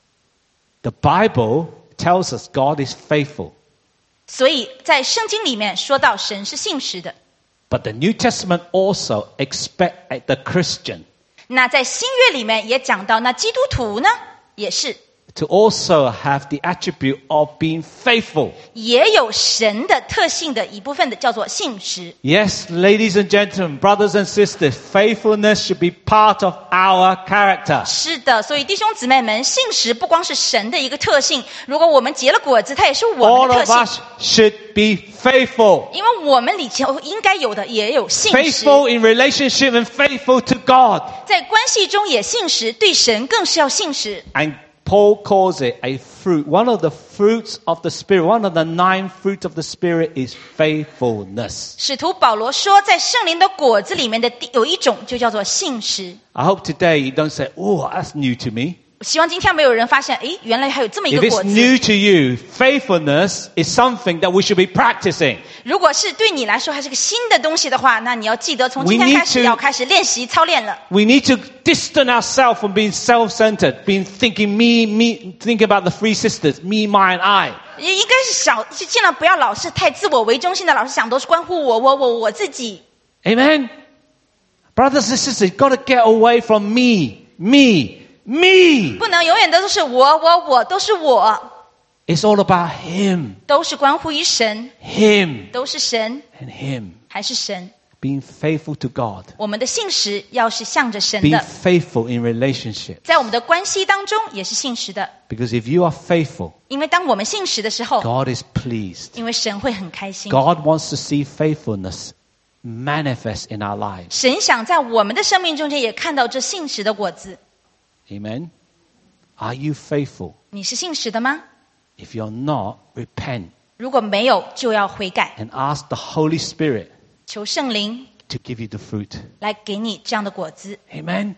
B: the Bible tells us God is faithful.
A: 所以在圣经里面说到神是信实的。
B: But the New Testament also expects the Christian
A: 那在新约里面也讲到，那基督徒呢也是
B: to also have the attribute of being faithful.
A: 也有神的特性的一部分的叫做信实。
B: Yes, ladies and gentlemen, brothers and sisters, faithfulness should be part of our character.
A: 是的，所以弟兄姊妹们，信实不光是神的一个特性，如果我们结了果子，它也是我
B: All
A: 们的
B: of
A: 特
B: us
A: 性。
B: should be faithful.
A: 因为我们里头应该有的也有信实，
B: Faithful in relationship and faithful to God.
A: 在关系中也信实，对神更是要信实。
B: And Paul calls it a fruit. One of the fruits of the Spirit, one of the nine fruits of the Spirit is faithfulness.
A: 使徒保罗说，在圣灵的果子里面的第有一种就叫做信实。
B: I hope today you don't say, oh, that's new to me.
A: 希望今天没有人发现，诶，原来还有这么一
B: If
A: 个
B: it's
A: 果子。
B: new to you, faithfulness is something that we should be practicing.
A: 如果是对你来说还是个新的东西的话，那你要记得从
B: We
A: 今天
B: need
A: 开始
B: to-
A: 要开始练习操练了。
B: We need to distance ourselves from being self-centered, being thinking me, me, thinking about the three sisters, me, mine, I.
A: 也应该是少，尽量不要老是太自我为中心的，老是想都是关乎我、我、我、我自己。
B: Amen. Brothers and sisters, you've got to get away from me, me, me.
A: 不能永远都是我、我、我，都是我，
B: It's all about Him,
A: 都是关乎于神，
B: Him,
A: 都是神
B: and Him.
A: 还是神。
B: Being faithful to God.
A: 我们的信实要是向着神
B: Being
A: 的，
B: faithful in relationship.
A: 在我们的关系当中也是信实的。
B: Because if you are faithful,
A: 因为当我们信实的时候，
B: God is pleased.
A: 因为神会很开心。
B: God wants to see faithfulness manifest in our lives.
A: 神想在我们的生命中间也看到这信实的果子。
B: Amen. Are you faithful?
A: 你是信实的吗？
B: If you're not, repent
A: 如果没有，就要悔改，
B: and ask the Holy Spirit
A: 求圣灵
B: to give you the fruit.
A: 来给你这样的果子。
B: Amen.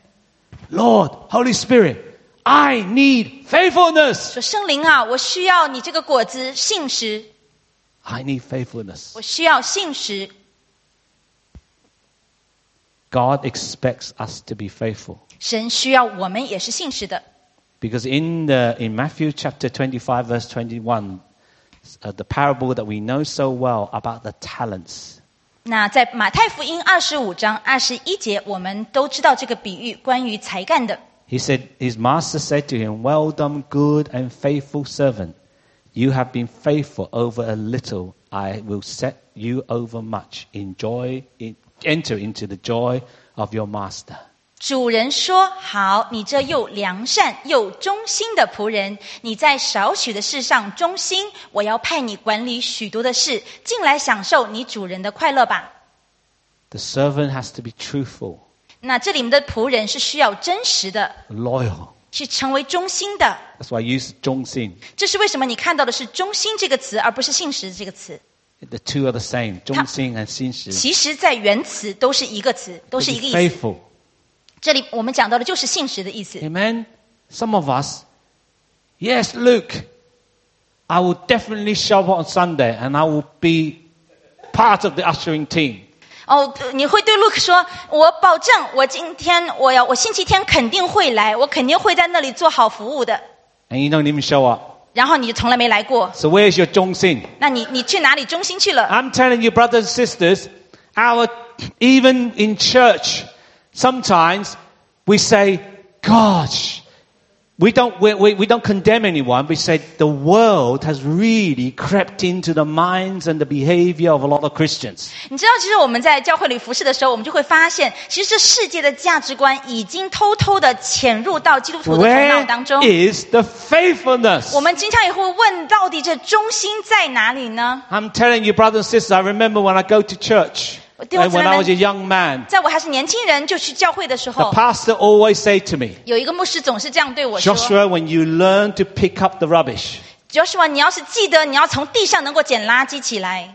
B: Lord, Holy Spirit, I need faithfulness.
A: 说圣灵啊，我需要你这个果子信实，
B: I need faithfulness.
A: 我需要信实。
B: God expects us to be faithful.
A: 神需要我们也是信实的。
B: Because in the in Matthew chapter twenty-five verse twenty-one, uh, the parable that we know so well about the talents.
A: 那在马太福音二十五章二十一节，我们都知道这个比喻关于才干的。
B: He said, his master said to him, well done, good and faithful servant. You have been faithful over a little. I will set you over much. Enjoy, enter into the joy of your master.
A: 主人说：“好，你这又良善又忠心的仆人，你在少许的事上忠心，我要派你管理许多的事，进来享受你主人的快乐吧。”
B: The servant has to be truthful,
A: 那这里面的仆人是需要真实的，
B: loyal.
A: 去成为忠心的。
B: That's why I use 忠心.
A: 这是为什么你看到的是忠心这个词，而不是信实这个词。
B: The two are the same. 忠心 and 信实.
A: 其实在原词都是一个词，都是一个意思。
B: Faithful.
A: 这里我们讲到的就是信实的意思。
B: Amen. Some of us, Yes, Luke, I will definitely show up on Sunday and I will be part of the ushering team.
A: 哦，你会对 Luke 说，我保证我今天我要我星期天肯定会来，我肯定会在那里做好服务的。
B: And you don't even show up.
A: 然后你就从来没来过，
B: So where's your 忠心?
A: 那你你去哪里中心去了？
B: I'm telling you, brothers and sisters, our even in church, sometimes we say, gosh, we don't we, we, we don't condemn anyone. We say the world has really crept into the minds and the behavior of a lot of Christians.
A: 你知道，其实我们在教会里服侍的时候，我们就会发现，其实这世界的价值观已经偷偷的潜入到基督徒的头脑
B: Where
A: 当中。
B: is the faithfulness?
A: 我们经常也会问，到底这忠心在哪里呢？
B: I'm telling you, brothers and sisters, I remember when I go to church,
A: 弟兄
B: and
A: 姊
B: when
A: 妹
B: I was a
A: 们，
B: young man,
A: 在我还是年轻人就去教会的时
B: the
A: 候，
B: pastor always say to me,
A: 有一个牧师总是这样对我说
B: Joshua, when you learn to pick up the rubbish,
A: ：“Joshua，你要是记得你要从地上能够捡垃圾起来，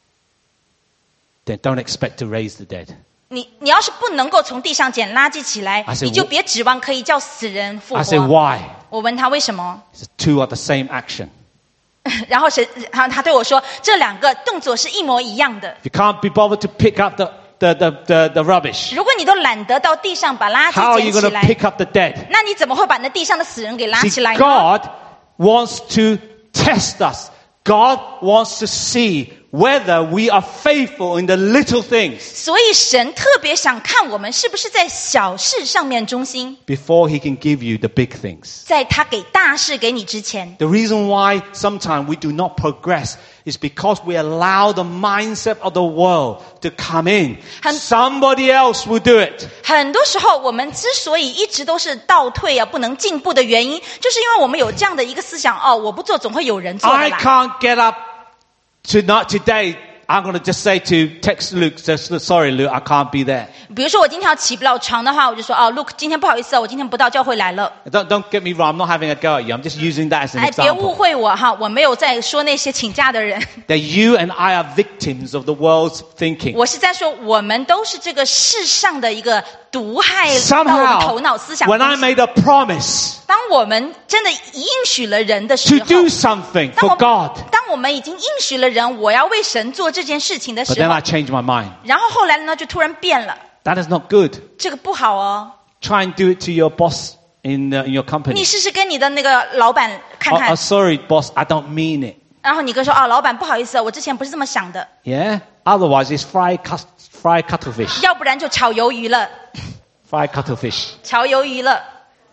B: then don't expect to raise the dead.
A: 你你要是不能够从地上捡垃圾起来
B: I，said,
A: 你就别指望可以叫死人复
B: I say,
A: 活。”
B: why?
A: 我问他为什么，
B: The two are the same action.
A: 然后神他他对我说，这两个动作是一模一样的。
B: If you can't be bothered to pick up the, the, the, the, the rubbish,
A: 如果你都懒得到地上把垃
B: how are
A: 圾
B: you
A: 捡
B: going
A: 起
B: to
A: 来，
B: pick up the dead?
A: 那你怎么会把那地上的死人给拉起
B: See,
A: 来呢？
B: God wants to test us. God wants to see whether we are faithful in the little things
A: 所以神特别想看我们是不是在小事上面忠心，
B: before he can give you the big things.
A: 在他给大事给你之前。
B: The reason why sometimes we do not progress is because we allow the mindset of the world to come in.
A: Han-
B: Somebody else will do it.
A: 很多时候我们之所以一直都是倒退啊，不能进步的原因，就是因为我们有这样的一个思想，哦，我不做总会有人做的
B: I
A: 啦。
B: can't get up tonight, today. I'm going to just say to text Luke, just, sorry Luke, I can't be there.
A: 比如说我今天要起不了床的话，我就说哦 ，Look， 今天不好意思啊，我今天不到教会来了。
B: Don't, don't get me wrong, I'm not having a go at you. I'm just using that as an
A: 哎，别误
B: example.
A: 会我哈，我没有在说那些请假的人，
B: That you and I are victims of the world's thinking.
A: 我是在说我们都是这个世上的一个毒害到我们
B: Somehow,
A: 头脑思想的
B: when
A: 东
B: I
A: 西。
B: made a promise
A: 当我们真的应许了人的
B: to
A: 时候，
B: do something
A: 当
B: for
A: 我们
B: God,
A: 当我们已经应许了人，我要为神做这件事情的
B: but
A: 时
B: then
A: 候
B: I，changed my mind.
A: 然后后来呢就突然变了，
B: That is not good.
A: 这个不好哦。
B: Try and do it to your boss in, uh, in your
A: 你
B: company.
A: 试试跟你的那个老板看
B: Oh,
A: 看
B: oh,，sorry, boss, I don't mean it.
A: 然后你跟说哦，老板不好意思，我之前不是这么想的，
B: Yeah? Otherwise, it's fried, cus- fried cuttlefish.
A: 要不然就炒鱿鱼了，
B: Fried cuttlefish.
A: 炒鱿鱼了。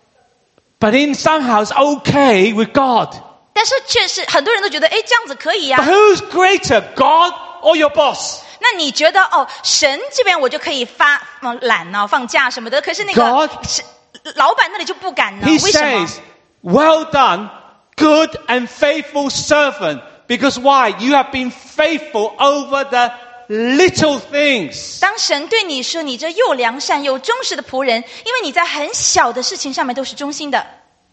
B: But in somehow, it's okay with God.
A: 但是确实很多人都觉得，哎，这样子可以呀、
B: But who's greater, God or your boss?
A: 那你觉得哦，神这边我就可以发嗯懒呢、放假什么的，可是那个
B: God
A: 是老板那里就不敢呢？
B: He
A: 为什么？
B: says, well done, good and faithful servant. Because why? You have been faithful over the little things.
A: 当神对你说你这又良善又忠实的仆人，因为你在很小的事情上面都是忠心的，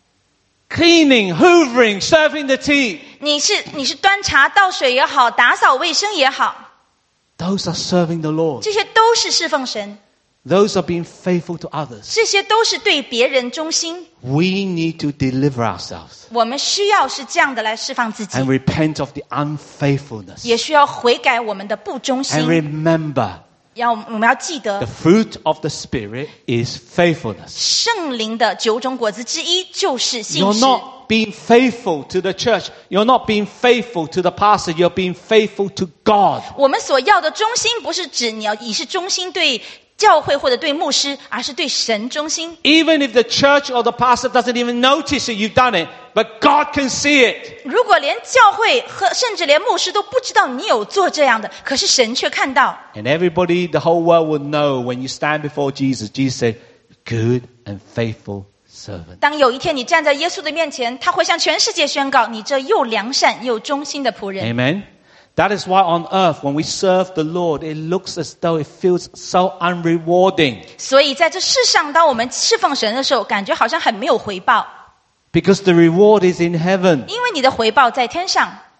B: Cleaning, hoovering, serving the tea.
A: 你是你是端茶倒水也好，打扫卫生也好，
B: Those are serving the Lord.
A: 这些都是侍奉神，
B: Those are being faithful to others.
A: 这些都是对别人忠心。
B: We need to deliver ourselves
A: 我们需要是这样的来释放自己，
B: and repent of the unfaithfulness.
A: 也需要悔改我们的不忠
B: And
A: 心。
B: remember,
A: 要我们要记得
B: the，fruit of the Spirit is faithfulness.
A: 圣灵的九种果子之一就是信
B: You're
A: 实。
B: not being faithful to the church. You're not being faithful to the pastor. You're being faithful to God.
A: 我们所要的忠心，不是指你要你是忠心对教会或者对牧师，而是对神忠心。
B: Even if the church or the pastor doesn't even notice that you've done it, but God can see it.
A: 如果连教会和甚至连牧师都不知道你有做这样的，可是神却看到。
B: And everybody, the whole world will know when you stand before Jesus. Jesus said, good and faithful servant.
A: 当有一天你站在耶稣的面前，他会向全世界宣告：你这又良善又忠心的仆人。
B: Amen. That is why on earth, when we serve the Lord, it looks as though it feels so unrewarding.
A: 所以在这世上，当我们侍奉神的时候，感觉好像很没有回报，
B: Because the reward is in heaven.
A: 因为你的回报在天上。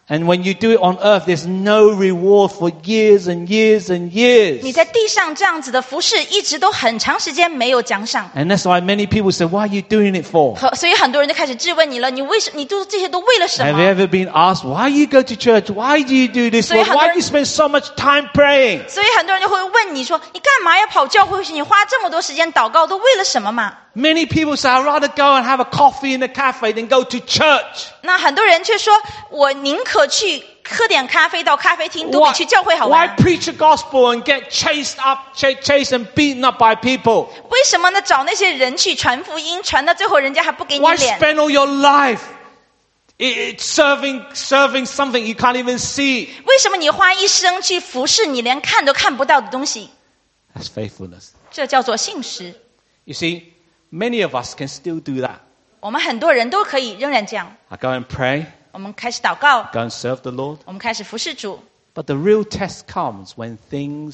B: And when you do it on earth, there's no reward for years and years and years.
A: 你在地上这样子的服侍，一直都很长时间没有奖赏。
B: And that's why many people say, "Why are you doing it for?"
A: 和所以很多人就开始质问你了，你为什你做这些都为了什
B: Have
A: 么？
B: you ever been asked, "Why you go to church? Why do you do this?
A: So you have
B: Why
A: to-
B: do you spend so much time praying?"
A: 所以很多人就会问你说，你干嘛要跑教会去？你花这么多时间祷告，都为了什么嘛？
B: Many people say, "I'd rather go and have a coffee in a cafe than go to church."
A: 那很多人却说，我宁可去喝点咖啡到咖啡厅，都比去教会好
B: why
A: 玩。
B: preach a gospel and get chased up, ch- chased and beaten up by people?
A: 为什么呢？找那些人去传福音，传到最后人家还不给你
B: Why
A: 脸？
B: spend all your life i- i- serving, serving something you can't even see?
A: 为什么你花一生去服侍你连看都看不到的东西？
B: That's faithfulness.
A: 这叫做信实。
B: You see, many of us can still do that.
A: 我们很多人都可以仍然这样。
B: I go and pray,
A: 我们开始祷告，
B: go and serve the Lord.
A: 我们开始服侍主。
B: But the real test comes when things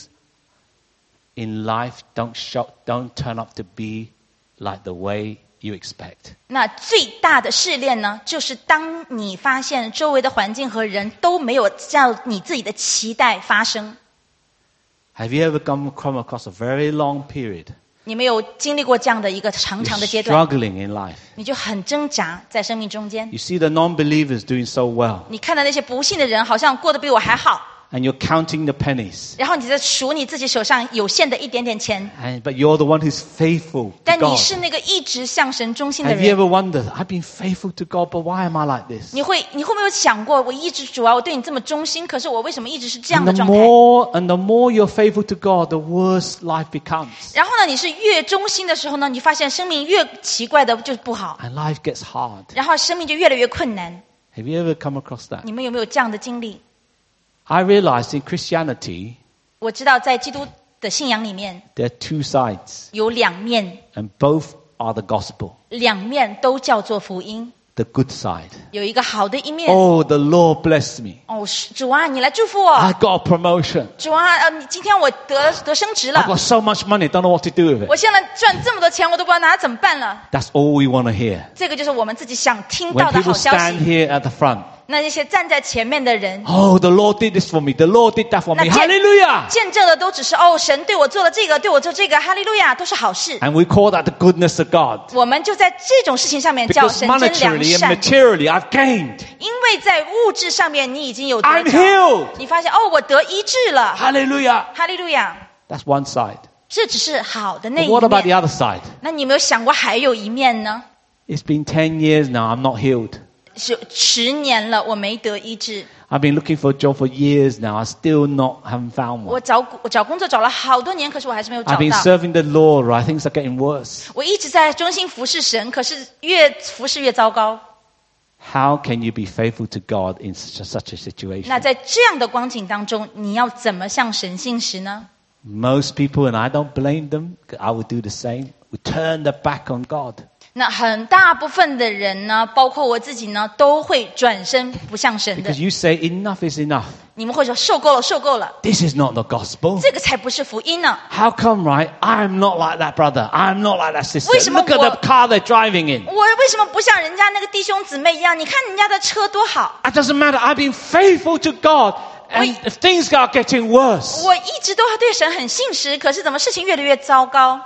B: in life don't show, don't turn up to be like the way you expect.
A: 那最大的试炼呢，就是当你发现周围的环境和人都没有照你自己的期待发生。
B: Have you ever come, come across a very long period
A: 你没有经历过这样的一个长
B: you're
A: 长的阶段，
B: struggling in life?
A: 你就很挣扎在生命中间。
B: You see the non-believers doing so well,
A: 你看到那些不信的人好像过得比我还好，
B: and you're counting the pennies,
A: 然后你在数你自己手上有限的一点点钱，
B: and, but you're the one who's faithful to
A: 但你
B: God.
A: 是那个一直向神忠心的
B: Have you
A: 人。
B: ever wondered, I've been faithful to God, but why am I like this?
A: 你会你会不会有想过，我一直主啊，我对你这么忠心，可是我为什么一直是这样
B: And
A: 的
B: the
A: 状态？
B: more, and the more you're faithful to God, the worse life becomes.
A: 然后呢，你是越忠心的时候呢，你发现生命越奇怪的就不好，
B: And life gets hard.
A: 然后生命就越来越困难。
B: Have you ever come across that?
A: 你们有没有这样的经历？
B: I realized in Christianity,
A: 我知道在基督的信仰里面
B: there are two sides,
A: 有两面，
B: and both are the gospel,
A: 两面都叫做福音，
B: the good side.
A: 有一个好的一面。
B: Oh, the Lord blessed me.
A: 哦，是主啊，你来祝福我。
B: I got a promotion.
A: 主啊，呃，你今天我得得升职
B: I
A: 了，
B: got so much money, don't know what to do with
A: 我
B: it.
A: 现在赚这么多钱，我都不知道拿怎么办了。
B: That's all we want to hear.
A: 这个就是我们自己想听
B: When
A: 到的
B: people
A: 好消
B: stand
A: 息。
B: here at the front,
A: 那那些站在前面的人，
B: oh, the Lord did this for me. The Lord did that for me.
A: 那见-
B: Hallelujah.
A: 见证的都只是哦，神对我做了这个，对我做这个，哈利路亚，都是好事。
B: And we call that the goodness of God.
A: 我们就在这种事情上面叫
B: Because
A: 神真良
B: monetarily and
A: 善，
B: materially, I've gained.
A: 因为在物质上面你已经有得
B: I'm
A: 着，
B: healed.
A: 你发现哦，我得医治了，
B: Hallelujah.
A: 哈利路亚。
B: That's one side.
A: 这只是好的那
B: But
A: 一
B: what about the
A: 面，
B: other side?
A: 那你有没有想过还有一面呢？
B: It's been ten years now, I'm not healed.
A: 是十年了，我没得医治，
B: I've been looking for a job for years now. I still not haven't found
A: 我
B: one.
A: 找我找工作找了好多年，可是我还是没有找
B: I've been
A: 到。
B: serving the Lord, right? Things are getting worse.
A: 我一直在忠心服侍神，可是越服侍越糟糕。
B: How can you be faithful to God in such a, such a situation?
A: 那在这样的光景当中，你要怎么向神信实呢？
B: Most people, and I don't blame them, I would do the same, would turn their back on God.
A: 那很大部分的人呢，包括我自己呢，都会转身不向神的
B: Because。you say enough is enough.
A: 你们会说受够了，受够了，
B: This is not the gospel.
A: 这个才不是福音呢。
B: How come, right? I'm not like that brother. I'm not like that sister.
A: 为什么
B: Look at
A: 我-
B: the car they're driving in.
A: 我为什么不像人家那个弟兄姊妹一样？你看人家的车多好，
B: It doesn't matter. I've been faithful to God. And
A: Wait.
B: if things are getting worse.
A: 我一直都对神很信实，可是怎么事情越来越糟糕？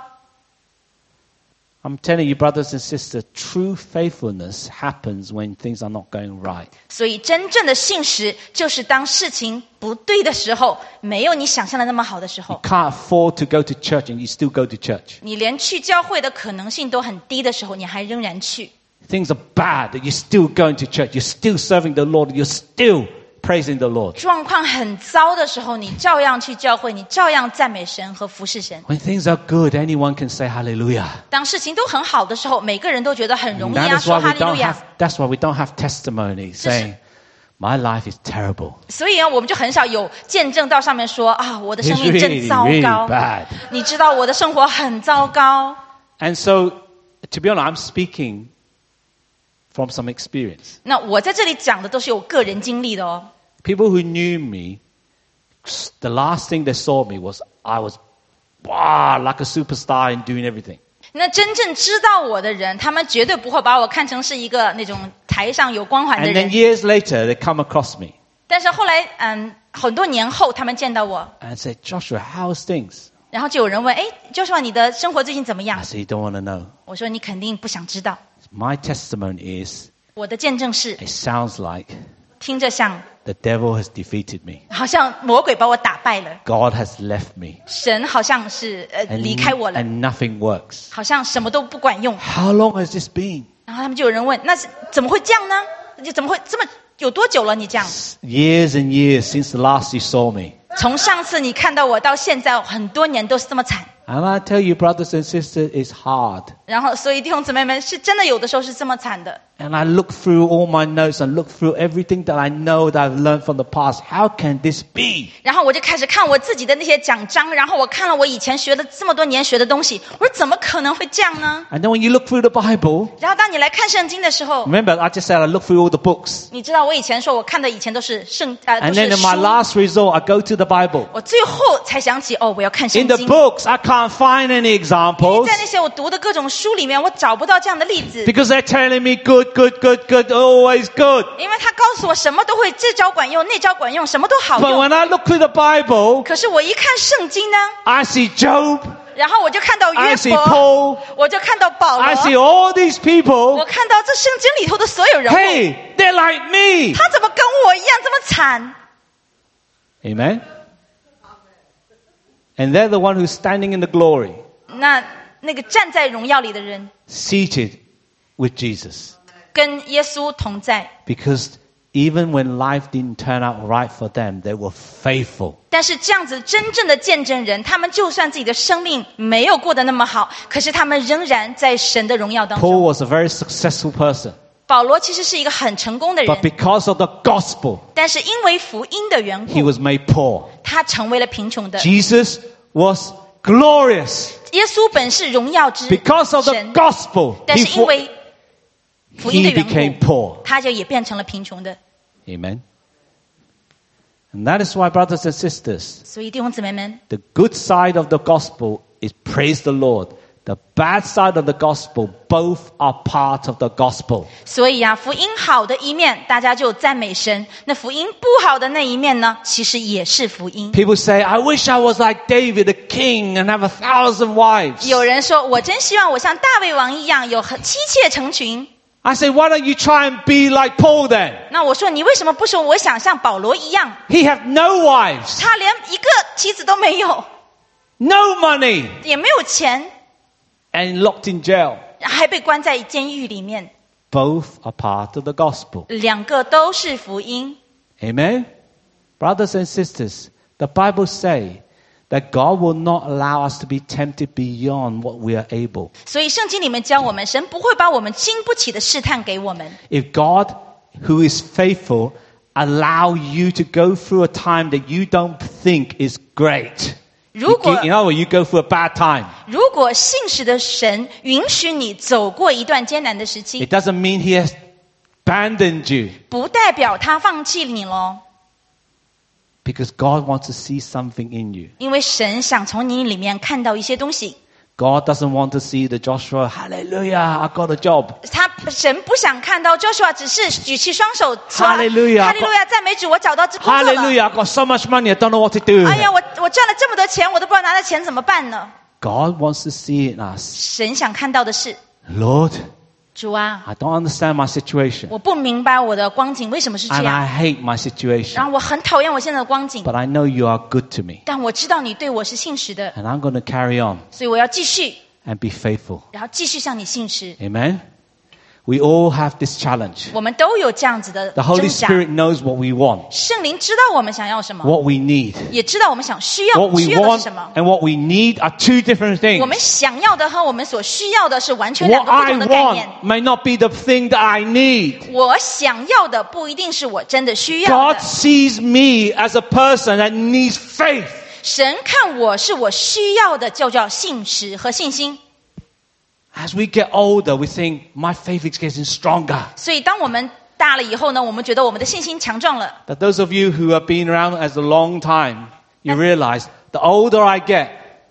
B: I'm telling you, brothers and sisters, true faithfulness happens when things are not going right.
A: 所以真正的信实，就是当事情不对的时候，没有你想象的那么好的时
B: You
A: 候，
B: can't afford to go to church and you still go to church.
A: 你连去教会的可能性都很低的时候，你还仍然去。
B: Things are bad, you're still going to church. You're still serving the Lord. You're still praising the Lord.
A: 状况很糟的时候，你照样去教会，你照样赞美神和服侍神。
B: When things are good, anyone can say hallelujah.
A: 当事情都很好的时候，每个人都觉得很容易
B: That
A: 啊，
B: is
A: 说
B: why
A: 哈
B: we
A: 利路
B: don't
A: 亚
B: have, that's why we don't have testimony saying, my life is terrible.
A: 所以啊，我们就很少有见证到上面说啊，我的生
B: It's
A: 命
B: really,
A: 真糟
B: really
A: 糕。
B: bad.
A: 你知道我的生活很糟糕。
B: And so, to be honest, I'm speaking from some experience.
A: 那我在这里讲的都是有个人经历的哦。
B: People who knew me, the last thing they saw me was I was, wow, like a superstar in doing everything.
A: 那真正知道我的人，他们绝对不会把我看成是一个那种台上有光环的
B: And then
A: 人。
B: years later, they come across me.
A: 但是后来，嗯，很多年后，他们见到我，
B: and said, Joshua, how's things?
A: 然后就有人问：“哎，Joshua，你的生活最近怎么样
B: I said, you don't want to know. ？”
A: 我说：“你肯定不想知道。
B: My testimony is,
A: 我的见证是，
B: it sounds like
A: 听着像，
B: the devil has defeated me.
A: 好像魔鬼把我打败了，
B: God has left me.
A: 神好像是呃
B: And,
A: 离开我了，
B: and nothing works.
A: 好像什么都不管用。
B: How long has this been?
A: 然后他们就有人问：“那是怎么会这样呢？就怎么会这么有多久了？你这样？
B: Years and years since the last you saw me.
A: 从上次你看到我到现在，很多年都是这么惨。”
B: And I tell you, brothers and sisters, it's hard.
A: 然后，所以弟兄姊妹们，是真的有的时候是这么惨的。
B: And I look through all my notes and look through everything that I know that I've learned from the past. How can this be?
A: 然后我就开始看我自己的那些讲章，然后我看了我以前学的这么多年学的东西，我说怎么可能会这样呢？
B: And then when you look through the Bible,
A: 然后当你来看圣经的时候，
B: remember I just said I look through all the books.
A: 你知道我以前说我看的以前都是圣呃
B: And
A: 都
B: then
A: 是
B: in my
A: 书，
B: last resort, I go to the Bible.
A: 我最后才想起哦，我要看圣
B: In the
A: 经。
B: books, I can't find any examples
A: 在那些我读的各种书里面，我找不到这样的例子，
B: because they're telling me good, good, good, good, always good.
A: 因为他告诉我什么都会，这招管用，那招管用，什么都好
B: But
A: 用。
B: when I look through the Bible,
A: 可是我一看圣经呢，
B: I see Job,
A: 然后我就看到约
B: I see
A: 伯，
B: Paul,
A: 我就看到保
B: I see
A: 罗，
B: all these
A: 我
B: people.
A: 看到这圣经里头的所有人物，
B: Hey, they're like me.
A: 他怎么跟我一样这么惨？
B: Amen. And they're the one who's standing in the glory,
A: 那那个站在荣耀里的人，
B: seated with Jesus.
A: 跟耶稣同在。
B: Because even when life didn't turn out right for them, they were faithful.
A: 但是这样子真正的见证人，他们就算自己的生命没有过得那么好，可是他们仍然在神的荣耀当
B: Paul
A: 中。
B: was a very successful person.
A: 保罗其实是一个很成功的
B: But
A: 人，
B: because of the gospel,
A: 但是因为福音的缘
B: he
A: 故，
B: was made poor.
A: 他成为了贫穷的。
B: Jesus was glorious.
A: 耶稣本是荣耀之
B: Because of the
A: 神，
B: gospel,
A: 但
B: he,
A: 是因为福音的
B: he
A: 缘
B: became
A: 故，
B: poor.
A: 他就也变成了贫穷的。
B: Amen. And that is why, brothers and sisters,
A: 所以弟兄姊妹们，
B: the good side of the gospel is praise the Lord. The bad side of the gospel, both are part of the gospel.
A: 所以啊，福音好的一面，大家就赞美神；那福音不好的那一面呢，其实也是福音。
B: People say, I wish I was like David, a king, and have a thousand wives.
A: 有人说，我真希望我像大卫王一样，有很妻妾成群。
B: I say, why don't you try and be like Paul then?
A: 那我说，你为什么不说我想像保罗一样？
B: He had no wives,
A: 他连一个妻子都没有，
B: no money,
A: 也没有钱，
B: and locked in jail.
A: 还被关在监狱里面。
B: Both are part of the gospel.
A: 两个都是福音。
B: Amen? Brothers and sisters, the Bible say that God will not allow us to be tempted beyond what we are able.
A: 所以圣经里面教我们，神不会把我们经不起的试探给我们。
B: If God, who is faithful, allow you to go through a time that you don't think is great.
A: 如果
B: You know, you go through a bad time.
A: 如果信实的神允许你走过一段艰难的时期，
B: It doesn't mean He has abandoned you.
A: 不代表他放弃你咯，
B: Because God wants to see something in you.
A: 因为神想从你里面看到一些东西。
B: God doesn't want to see the Joshua, hallelujah, I got a job.
A: 他神不想看到 Joshua 只是举起双手说
B: 哈利路亚
A: 哈利路亚赞美主，我找到这工作了。
B: Hallelujah, I've got so much money, I don't know what to do.
A: 哎呀，我我赚了这么多钱，我都不知道拿着钱怎么办呢？
B: God wants to see in us.
A: 神想看到的是，
B: Lord,
A: 主啊，
B: I don't understand my situation.
A: 我不明白我的光景为什么是这
B: And
A: 样，
B: I hate my
A: 然
B: situation.
A: 后我很讨厌我现在的光景，
B: But I know you are good to me.
A: 但我知道你对我是信实的，
B: And I'm going to carry on
A: 所以我要继续，
B: and be faithful.
A: 然后继续向你信实。
B: Amen? We all have this challenge.
A: 我们都有这样子的
B: The Holy
A: 挣扎。
B: Spirit knows what we want,
A: 圣灵知道我们想要什么，
B: what we need.
A: 也知道我们想需要
B: What
A: 需
B: we
A: 要的
B: want
A: 是什么。
B: and what we need are two different
A: 我们
B: things.
A: 想要的和我们所需要的是完全两
B: What
A: 个不
B: I
A: 同的概念。
B: want may not be the thing that I need.
A: 我想要的不一定是我真的需要
B: God
A: 的。
B: sees me as a person that needs faith.
A: 神看我是我需要的，就叫信实和信心。
B: As we get older, we think, my faith is getting stronger.
A: 所以当我们大了以后呢，我们觉得我们的信心强壮了。
B: But those of you who have been around as a long time, you realize the older I get,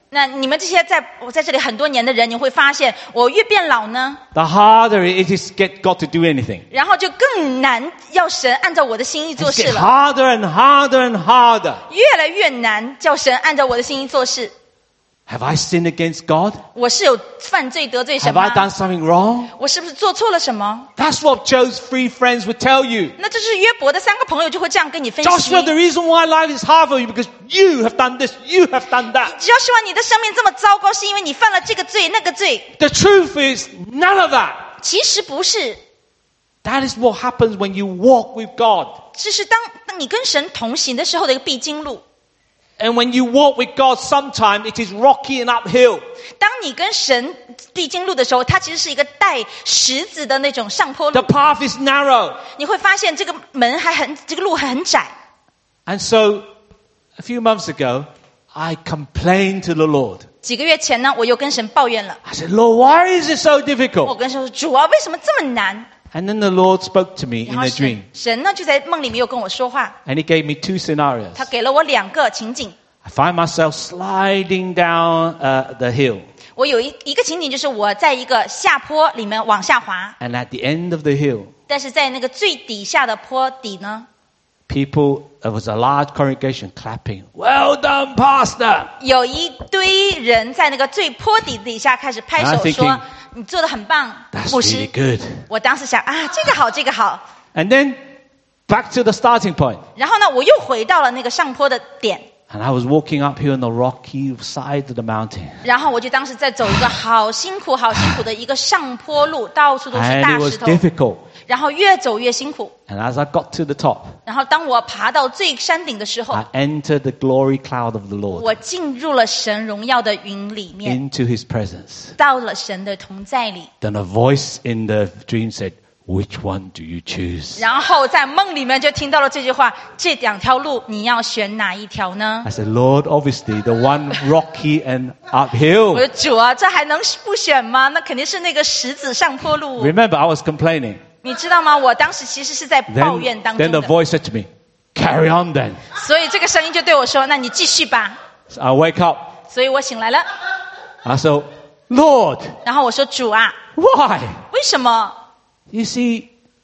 A: 那你们这些在我在这里很多年的人，你会发现，我越变老呢，
B: the harder it is get God to do anything.
A: 然后就更难要神按照我的心意做
B: It's
A: 事
B: get
A: 了，
B: harder and harder and harder.
A: 越来越难叫神按照我的心意做事。
B: Have I sinned against God?
A: 我是有犯罪得罪神
B: Have I
A: 吗？
B: done something wrong?
A: 我是不是做错了什么？
B: That's what Job's three friends would tell you.
A: 那这是约伯的三个朋友就会这样跟你分析。
B: Joshua, the reason why life is hard for you because you have done this, you have done that.
A: 只要希望你的生命这么糟糕，是因为你犯了这个罪那个罪。
B: The truth is none of that.
A: 其实不是，
B: That is what happens when you walk with God.
A: 这是当当你跟神同行的时候的一个必经路。
B: And when you walk with God, sometimes it is rocky and uphill.
A: 当你跟神必经路的时候，它其实是一个带石子的那种上坡
B: The
A: 路。
B: path is narrow.
A: 你会发现这个门还很，这个路还很窄。
B: And so, a few months ago, I complained to the Lord.
A: 几个月前呢，我又跟神抱怨了。
B: I said, Lord, why is it so
A: 我
B: difficult?
A: 跟神说：“主啊，为什么这么难
B: And then the Lord spoke to me？”
A: 然
B: in
A: 后
B: a
A: 神
B: dream.
A: 神呢就在梦里面又跟我说话，
B: And he gave me two scenarios.
A: 他给了我两个情景。
B: I find myself sliding down uh, the hill.
A: 我有一一个情景，就是我在一个下坡里面往下滑，
B: And at the end of the hill,
A: 但是在那个最底下的坡底呢，
B: people, there was a large congregation clapping. Well done, Pastor.
A: 有一堆人在那个最坡底底下开始拍
B: I'm
A: 手
B: thinking,
A: 说：“你做的很棒，
B: That's
A: 牧师。
B: really good. ”
A: 我当时想啊，这个好，这个好。
B: And then back to the starting point.
A: 然后呢，我又回到了那个上坡的点，
B: And I was walking up here on the rocky side of the mountain.
A: 然后我就当时在走一个好辛苦、好辛苦的一个上坡路，到处都是
B: And
A: 大
B: it
A: 石
B: was
A: 头，
B: difficult.
A: 然后越走越辛苦。
B: And as I got to the top,
A: 然后当我爬到最山顶的时候，
B: I entered the glory cloud of the Lord
A: 我进入了神荣耀的云里面，
B: into his presence.
A: 到了神的同在里。
B: Then a voice in the dream said, Which one do you choose?
A: 然后在梦里面就听到了这句话：这两条路你要选哪一条呢？
B: I said, Lord, obviously the one rocky and
A: 我
B: uphill.
A: 说主啊，这还能不选吗？那肯定是那个石子上坡路。
B: Remember, I was complaining.
A: 你知道吗？我当时其实是在抱怨
B: Then,
A: 当
B: then
A: 中
B: the
A: 的，
B: voice said to me, Carry on then.
A: 所以这个声音就对我说：“那你继续吧。
B: So I wake up. ”
A: 所以我醒来了，
B: I said, Lord,
A: 然后我说：“主啊，
B: why?
A: 为什么？
B: You see,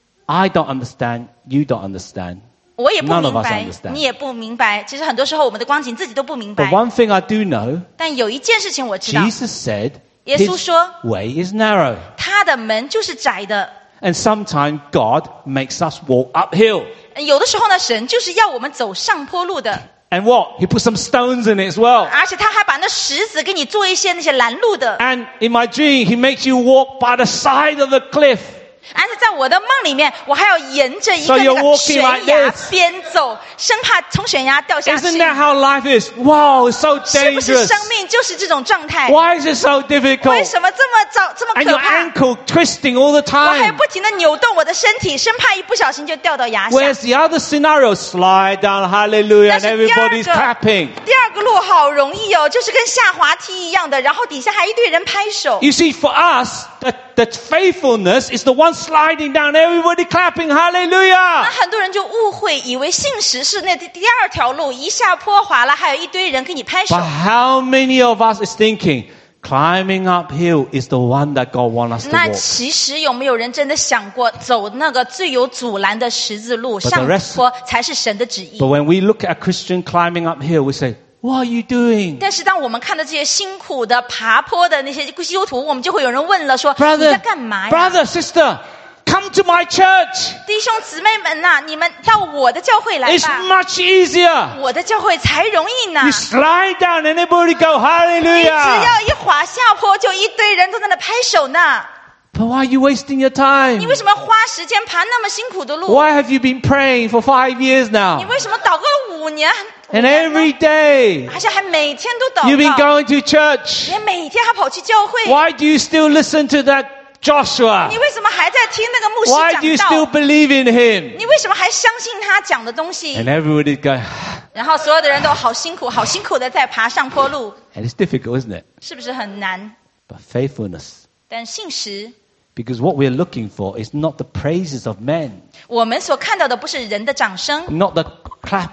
B: I don't understand. You don't understand.
A: 我也不
B: None of
A: 明
B: us
A: 白，
B: understand.
A: 你也不明白。其实很多时候我们的光景自己都不明
B: But
A: 白。
B: one thing I do know,
A: 但有一件事情我知道，
B: Jesus said
A: 耶稣
B: his
A: 说
B: way is narrow.
A: 他的门就是窄的。
B: And sometimes God makes us walk uphill.
A: 有的时候呢，神就是要我们走上坡路的，
B: And what? He put some stones in it as well.
A: 而且他还把那石子给你做一些那些拦路的。
B: And in my dream, he makes you walk by the side of the cliff.
A: 而且在我的梦里面，我还要沿着一
B: So
A: 个
B: you're
A: 那个
B: walking
A: 悬
B: like
A: 崖
B: this.
A: 边走，生怕从悬崖掉下去。
B: Isn't that how life is? Wow, it's so
A: 是不是
B: dangerous.
A: 生命就是这种状态？
B: Why is it so
A: 为
B: difficult?
A: 什么这么早这么
B: And
A: 可
B: your
A: 怕？
B: ankle twisting all the
A: 我还
B: time.
A: 不停的扭动我的身体，生怕一不小心就掉到崖下。
B: Whereas the other scenario, slide down, hallelujah,
A: 但
B: and
A: 是第二
B: everybody's
A: 个
B: clapping.
A: 第二个路好容易哦，就是跟下滑梯一样的，然后底下还一堆人拍手。
B: You see, for us, that, that faithfulness is the one sliding down, everybody clapping,
A: 那
B: hallelujah.
A: 很多人就误会，以为信实是那第第二条路，一下坡滑了，还有一堆人给你拍手
B: But。how many of us is thinking, climbing uphill is the one that God wants us to
A: 那
B: walk?
A: 其实有没有人真的想过，走那个最有阻拦的十字路
B: the
A: 上
B: rest-
A: 坡才是神的旨意
B: But？when we look at a Christian climbing uphill, we say, what are you doing?
A: 但是当我们看到这些辛苦的爬坡的那些基督徒，我们就会有人问了说：“你
B: Brother,
A: 在干嘛呀？”
B: brother, sister, come to my church.
A: 弟兄姊妹们呐、你们到我的教会来
B: It's
A: 吧，
B: much easier.
A: 我的教会才容易呢。
B: You slide down and everybody go,
A: 你只
B: hallelujah.
A: 要一滑下坡，就一堆人都在那拍手呢。
B: But why are you wasting your time?
A: 你为什么要花时间爬那么辛苦的路？
B: Why have you been praying for five years
A: 你
B: now?
A: 为什么祷告了五年？五
B: And
A: 年呢
B: every day
A: 而且还每天都
B: you've been
A: 祷告，
B: going to church.
A: 连每天还跑去教会。
B: Why do you still listen to that Joshua?
A: 你为什么还在听那个牧
B: Why do you
A: 师
B: still
A: 讲道？
B: believe in him?
A: 你为什么还相信他讲的东西
B: And？everybody go,
A: 然后所有的人都好辛苦，好辛苦的在爬上坡路，
B: and it's difficult, isn't it?
A: 是不是很难？
B: But faithfulness.
A: 但信实，
B: Because what we're looking for is not the praises of men,
A: 我们所看到的不是人的掌声，
B: not the clap,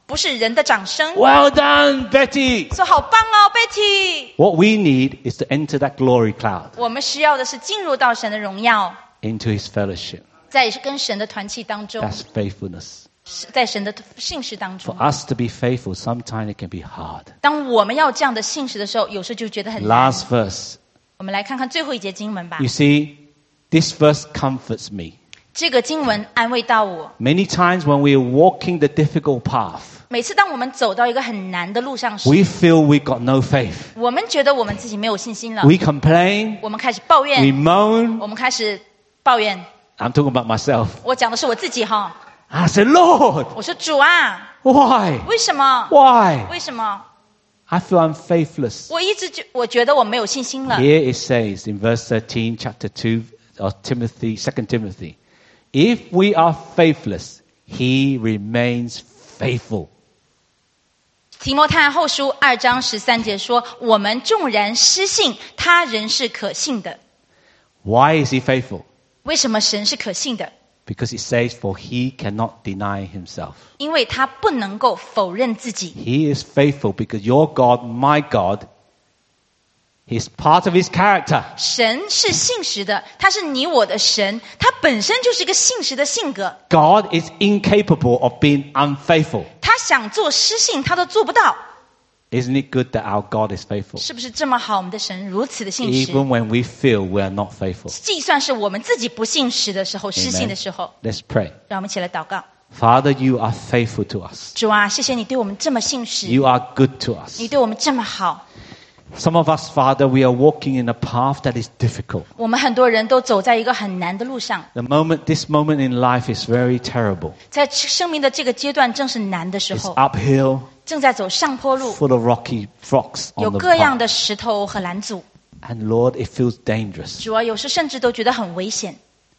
A: 不是人的掌声。
B: Well done, Betty.
A: 说好棒哦 Betty。
B: What we need is to enter that glory cloud
A: 我们需要的是进入到神的荣耀，
B: into his fellowship.
A: 在跟神的团契当中，
B: That's faithfulness.
A: 在神的信实当
B: For
A: 中。
B: us to be faithful, sometimes it can be hard.
A: 当我们要这样的信实的时候，有时候就觉得很难。
B: Last verse.
A: 我们来看看最后一节经文吧
B: You。see, this verse comforts me.
A: 这个经文安慰到我。
B: Many times when we are walking the difficult path,
A: 每次当我们走到一个很难的路上时，
B: we feel we got no faith.
A: 我们觉得我们自己没有信心了，
B: We complain,
A: 我们开始抱
B: we
A: 怨，
B: moan.
A: 我们开始抱怨。
B: I'm talking about myself.
A: 我讲的是我自己哈。
B: I said, Lord,
A: 我说主啊，
B: why?
A: 为什么？
B: Why?
A: 为什么？
B: I feel I'm faithless.
A: 我一直觉我觉得我没有信心了。
B: Here it says in verse thirteen, chapter two of Timothy, Second Timothy, if we are faithless, he remains faithful.
A: 提摩太后书二章十三节说：“我们纵然失信，他仍是可信的。
B: Why is he faithful?
A: 为什么神是可信的？
B: Because it says, for he cannot deny himself.
A: 因为他不能够否认自己。
B: He is faithful because your God, my God, is part of his character.
A: 神是信实的，他是你我的神，他本身就是一个信实的性格。
B: God is incapable of being unfaithful.
A: 他想做失信，他都做不到。
B: Isn't it good that our God is faithful?
A: 是不是这么好？我们的神如此的信实。
B: Even when we feel we are not faithful.
A: 计算是我们自己不信实的时候，失信的时候，
B: Let's pray.
A: 让我们一起来祷告。
B: Father, you are faithful to us.
A: 主啊，谢谢你对我们这么信实，
B: You are good to us.
A: 你对我们这么好。
B: Some of us, Father, we are walking in a path that is difficult.
A: 我们很多人都走在一个很难的路上，
B: The moment, this moment in life is very terrible.
A: 在生命的这个阶段正是难的时
B: It's
A: 候，
B: uphill,
A: 正在走上坡路，
B: full of rocky rocks
A: 有
B: on the
A: 各样
B: path.
A: 的石头和拦阻。
B: And Lord, it feels dangerous.
A: 主啊，有时甚至都觉得很危险。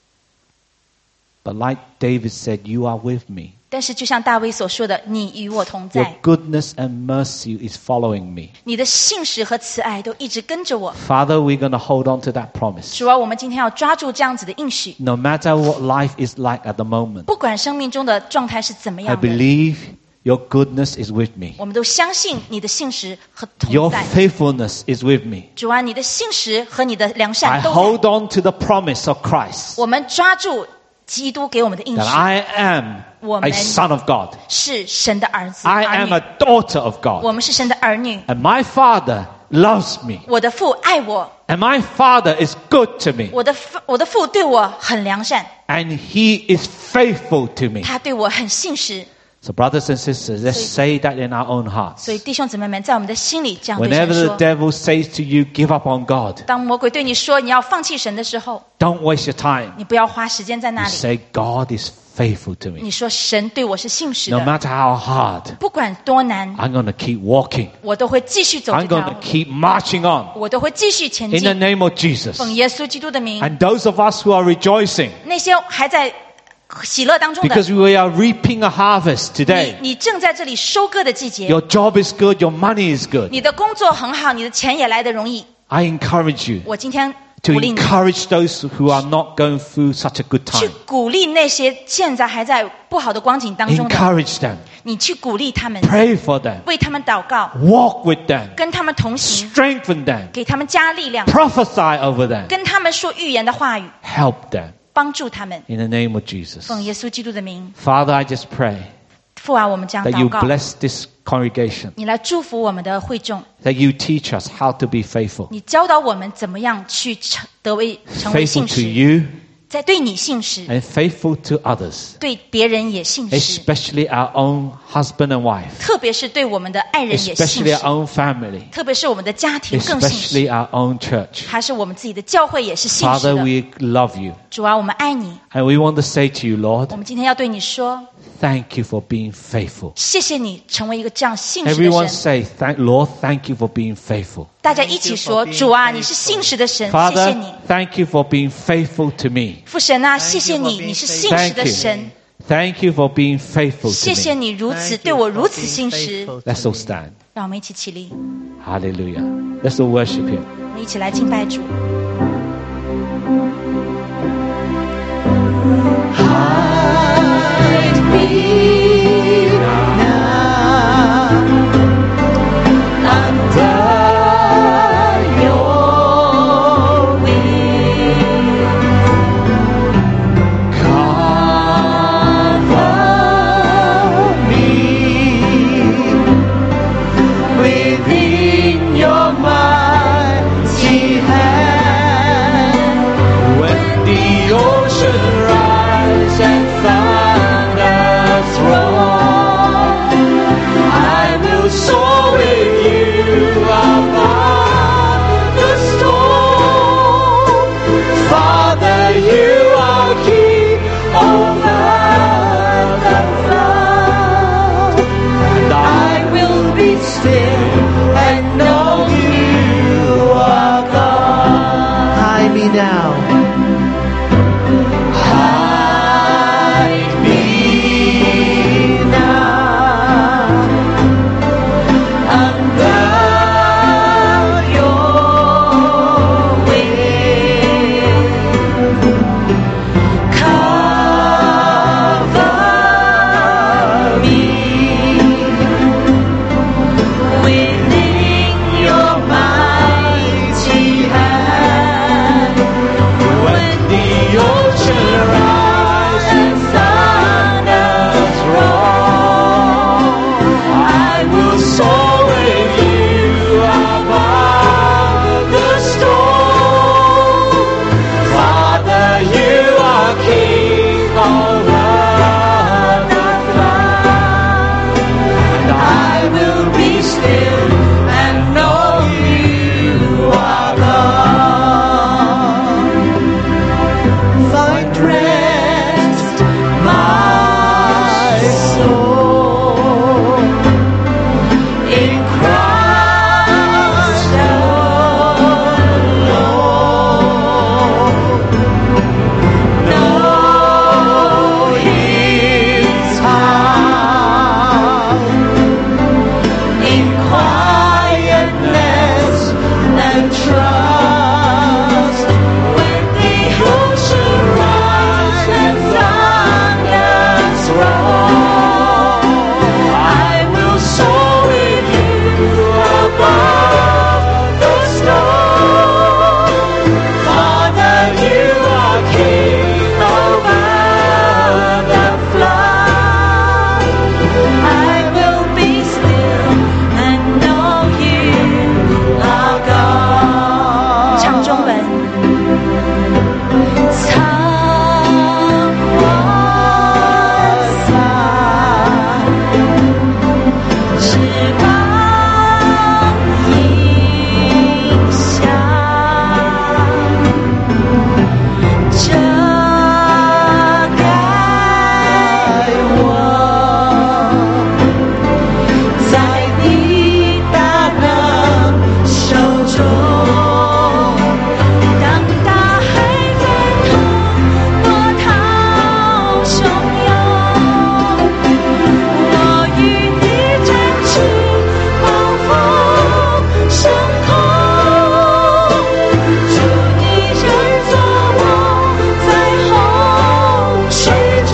B: But like David said, you are with me.
A: 但是就像大卫所说的，你与我同
B: Your
A: 在，
B: goodness and mercy is following me.
A: 你的信实和慈爱都一直跟着我。
B: Father, we're going to hold on to that promise.
A: 主啊，我们今天要抓住这样子的应许，
B: No matter what life is like at the moment,
A: 不管生命中的状态是怎么
B: I
A: 样的，
B: believe your goodness is with me.
A: 我们都相信你的信实和同
B: Your
A: 在。
B: faithfulness is with me.
A: 主啊，你的信实和你的良
B: I
A: 善都
B: hold
A: 在。
B: on to the promise of Christ
A: 我们抓住基督给我们的应
B: that
A: 许，
B: I am
A: 我们
B: a son of God.
A: 是神的儿子、
B: I
A: 儿
B: am
A: 女
B: a。daughter of
A: 我
B: God.
A: 们是神的儿女，
B: And my Father loves me.
A: 我的父爱我，
B: And my Father is good to me.
A: 我的父我的父对我很良善，
B: And He is faithful to me.
A: 他对我很信实。
B: So brothers and sisters, let's say that in our own hearts.
A: 所以弟兄姊妹们，在我们的心里这样对神
B: Whenever the
A: 说：
B: devil says to you, give up on God,
A: 当魔鬼对你说你要放弃神的时候，
B: don't waste your time.
A: 你不要花时间在
B: You
A: 那里。
B: say, God is faithful to
A: 你
B: me.
A: 说神对我是信实
B: No
A: 的，
B: matter how hard,
A: 不管多难，
B: I'm going to keep walking.
A: 我都会继续走
B: I'm
A: 这
B: going
A: 条
B: to
A: 路，
B: keep marching on
A: 我都会继续前
B: in the
A: 进。
B: name of Jesus.
A: 奉耶稣基督的名，
B: And those of us who are rejoicing
A: 那些还在喜乐当中的，
B: because we are reaping a harvest
A: 你
B: today.
A: 你正在这里收割的季节，
B: Your job is good, your money is good.
A: 你的工作很好，你的钱也来得容易。
B: I encourage you
A: 我今天
B: to
A: 鼓励你，
B: encourage those who are not going through such a good
A: 去
B: time.
A: 鼓励那些现在还在不好的光景当中的，
B: Encourage them.
A: 你去鼓励他们，
B: Pray for them.
A: 为他们祷告，
B: Walk with them.
A: 跟他们同行，
B: Strengthen them.
A: 给他们加力量，
B: Prophesy over them.
A: 跟他们说预言的话语，
B: Help them
A: 帮助他们。
B: in the name of Jesus.
A: 奉耶稣基督的名，
B: Father, I just pray
A: 父啊，我们这样
B: that
A: 祷
B: you
A: 告，
B: bless this congregation,
A: 你来祝福我们的会众，
B: that you teach us how to be faithful.
A: 你教导我们怎么样去成得为成为
B: Faithful
A: 信
B: to
A: 实，
B: you
A: 在对你信实，
B: and faithful to others,
A: 对别人也信实，
B: especially our own husband and wife,
A: 特别是对我们的爱人也信
B: especially
A: 实，
B: our own family,
A: 特别是我们的家庭更信实，
B: especially our own church.
A: 还是我们自己的教会也是信实
B: Father,
A: 的。
B: we love you.
A: 主啊，我们爱你，
B: And we want to say to you,
A: 我
B: Lord,
A: 们今天要对你说，
B: thank you for being faithful.
A: 谢谢你成为一个这样信实的
B: Everyone
A: 神。
B: say, thank, Lord, thank you for being faithful.
A: 大家一起说，
C: Thank you for being
A: 主啊，
C: faithful.
A: 你是信实的神，谢谢
B: Father,
A: 你。
B: thank you for being faithful to me.
A: 父神啊，
C: Thank
A: 谢谢
C: you for
A: 你，
C: being
A: 你是信实
B: Thank
A: 的
B: you.
A: 神，
B: Thank you for being faithful
A: 谢
B: to
A: 谢
B: me.
A: 你如此
C: Thank
A: 对
C: you
A: 我
C: for
A: 如此
C: being
A: 信实。
C: faithful to
B: Let's all
C: me.
B: stand.
A: 让我们一起起立，
B: Hallelujah. Let's all worship him.
A: 我们一起来敬拜主。
C: Hide me now. and thunders roar, I will soar with you above the storm. Father, you are King over the flood. I will be still and know you are God. Find rest, my soul, in Christ alone. Know His heart in quietness and trust. When the ocean rise and thunders roar, I will soar with you above the storm. Father, you are King over the flood. I will be still and know you are God.
A: 唱中文。
C: 苍花洒，翅膀影响，遮盖我，在你大能手中。当大海翻腾，波涛汹涌，我与你展翅暴风升空。主，你人作我在洪水中，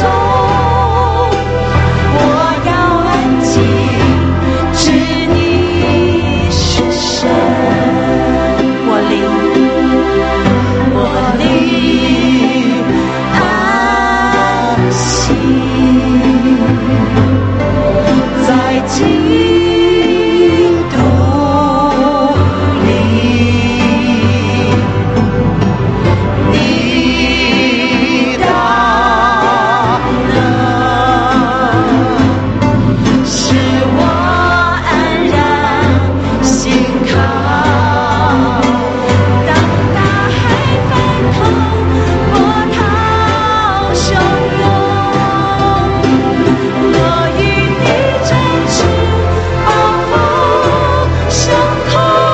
C: 我要安静，知你是神。
A: 我灵，
C: 我灵安息，在基督里，你大能使我安然心靠。当大海翻腾，波涛汹涌，我与你展翅暴风升空。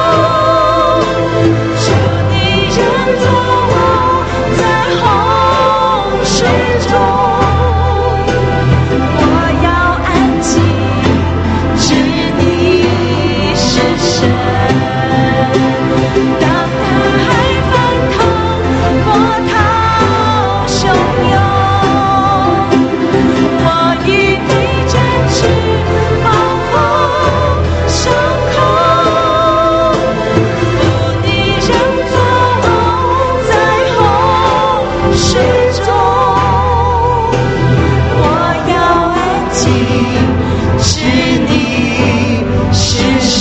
C: 主，你人作我在洪水中，我要安静，知你是神。当大海翻腾，波涛汹涌，我与你展翅暴风升空。主，你人作我在洪水中，我要安静，知你是神。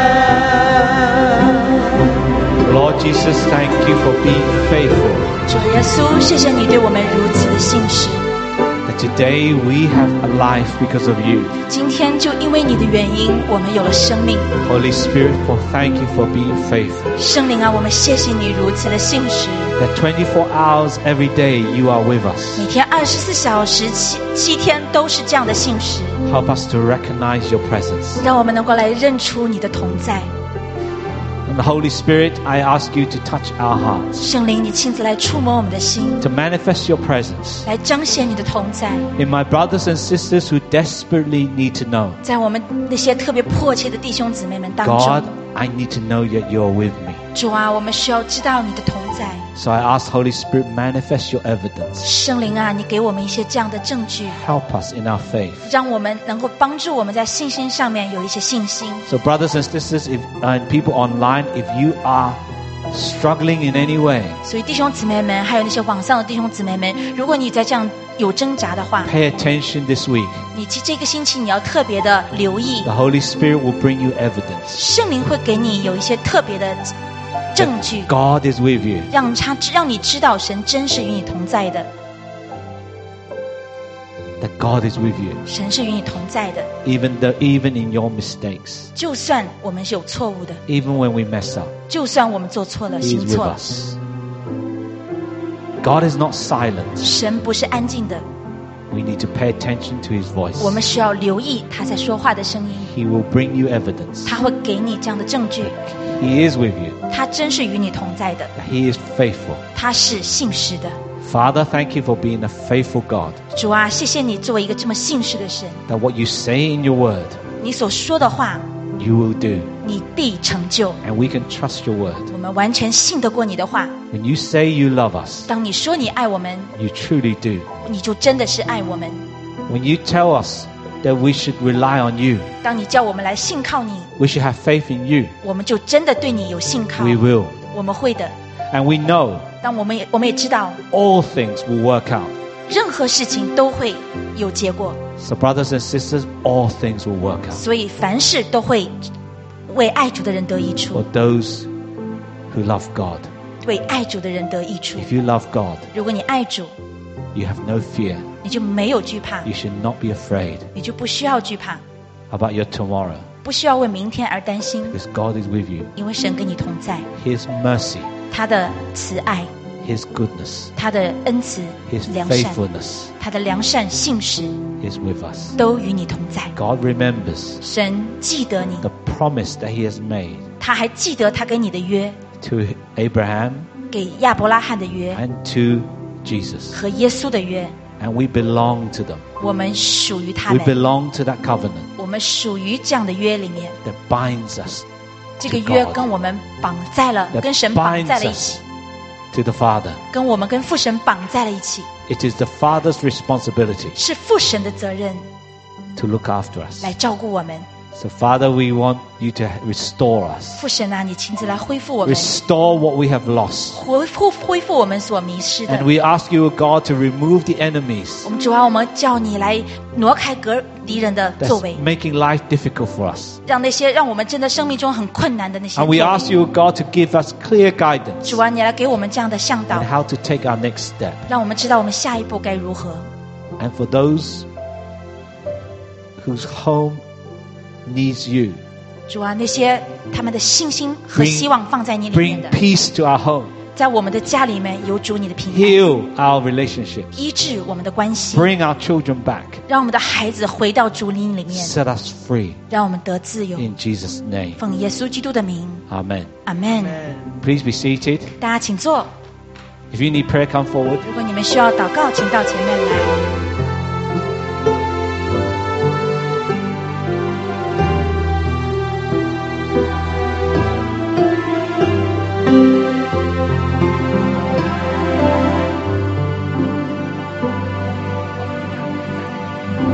B: Lord Jesus, thank you for being faithful.
A: 主耶稣，谢谢你对我们如此的信实。
B: That today we have a life because of you.
A: 今天就因为你的原因，我们有了生命。
B: Holy Spirit, for thank you for being faithful.
A: 圣灵啊，我们谢谢你如此的信实。
B: That twenty-four hours every day you are with us.
A: 每天二十四小时七七天都是这样的信实，
B: Help us to recognize your presence.
A: 让我们能够来认出你的同在。
B: And the Holy Spirit, I ask you to touch our hearts,
A: 圣灵，你亲自来触摸我们的心，
B: to manifest your presence
A: 来彰显你的同在，
B: in my brothers and sisters who desperately need to know.
A: 在我们那些特别迫切的弟兄姊妹们当
B: God,
A: 中。
B: I need to know that you're with me.
A: 主啊，我们需要知道你的同在。
B: So I ask Holy Spirit, manifest your evidence.
A: 圣灵啊，你给我们一些这样的证据，
B: Help us in our faith.
A: 让我们能够帮助我们在信心上面有一些信心。
B: So brothers and sisters, if, and people online, if you are struggling in any way,
A: 所以弟兄姊妹们，还有那些网上的弟兄姊妹们，如果你在这样有挣扎的话，
B: pay attention this week.
A: 你这个星期你要特别的留意，
B: The Holy Spirit will bring you evidence
A: 圣灵会给你有一些特别的证据，
B: God is with you.
A: 让他让你知道神真是与你同在的，
B: That God is with you.
A: 神是与你同在的。
B: Even though, even in your mistakes.
A: 就算我们是有错误的，
B: Even when we mess up.
A: 就算我们做错了、
B: He
A: 行
B: is with
A: 错了，
B: us. God is not silent.
A: 神不是安静的，
B: We need to pay attention to His voice.
A: 我们需要留意他在说话的声音，
B: He will bring you evidence.
A: 他会给你这样的证据，
B: He is with you.
A: 他真是与你同在的，
B: He is faithful.
A: 他是信实的。
B: Father, thank you for being a faithful God.
A: 主啊，谢谢你作为一个这么信实的神，
B: That what you say in your word,
A: 你所说的话，
B: you will do.
A: 你必成就。
B: And we can trust your word.
A: 我们完全信得过你的话。
B: When you say you love us,
A: 当你说你爱我们，
B: you truly do.
A: 你就真的是爱我们。
B: When you tell us that we should rely on you,
A: 当你叫我们来信靠你，
B: we should have faith in you,
A: 我们就真的对你有信靠。
B: we will.
A: 我们会的。
B: And we know
A: 当我们也我们也知道，
B: all things will work out.
A: 任何事情都会有结果，
B: So brothers and sisters, all things will work out
A: 所以凡事都会为爱主的人得益
B: for
A: 处，
B: those who love God.
A: 为爱主的人得益处。
B: If you love God,
A: 如果你爱主，
B: you have no fear.
A: 你就没有惧怕，
B: You should not be afraid
A: 你就不需要惧怕，
B: about your tomorrow
A: 不需要为明天而担心，
B: because God is with you.
A: 因为神跟你同在，
B: His mercy,
A: 他的慈爱，
B: His goodness,
A: 他的恩慈
B: His
A: 良善，
B: faithfulness
A: 他的良善信实
B: is with us.
A: 都与你同在。
B: God remembers
A: 神记得你，
B: the promise that He has made
A: 他还记得他给你的约，
B: to Abraham
A: 给亚伯拉罕的约
B: and to Jesus.
A: 和耶稣的约，
B: And we belong to them.
A: 我们属于他
B: We
A: 们，
B: belong to that covenant
A: 我们属于这样的约里面。
B: that binds us
A: 这个约跟我们绑在了，
B: that
A: 跟神绑
B: binds
A: 在了一
B: us
A: 起，
B: to the Father.
A: 跟我们跟父神绑在了一起，
B: It is the Father's responsibility
A: 是父神的责任
B: to look after us.
A: 来照顾我们。
B: So Father, we want you to restore us.
A: 父神啊，你亲自来恢复我们，
B: Restore what we have lost.
A: 恢复恢复我们所迷失的
B: And。we ask you, God, to remove the enemies
A: 我们主啊，我们叫你来挪开隔敌人的作
B: that's
A: 为，
B: making life difficult for us.
A: 让那些让我们真的生命中很困难的那些
B: And
A: 作
B: we
A: 为
B: ask you, God, to give us clear guidance
A: 主啊，你来给我们这样的向导
B: on，how to take our next step.
A: 让我们知道我们下一步该如何。
B: And for those whose home needs you,
A: 主啊，那些他们的信心和
B: Bring-
A: 希望放在你里面
B: bring
A: 的，
B: peace to our home,
A: 在我们的家里面有主你的平安，
B: heal our relationships,
A: 医治我们的关系，
B: bring our children back,
A: 让我们的孩子回到主灵里面，
B: set us free
A: 让我们得自由。
B: in Jesus' name.
A: 奉耶稣基督的名，
B: Amen.
A: 阿门。
B: Please be seated.
A: 大家请坐。
B: If you need prayer, come forward.
A: 如果你们需要祷告，请到前面来。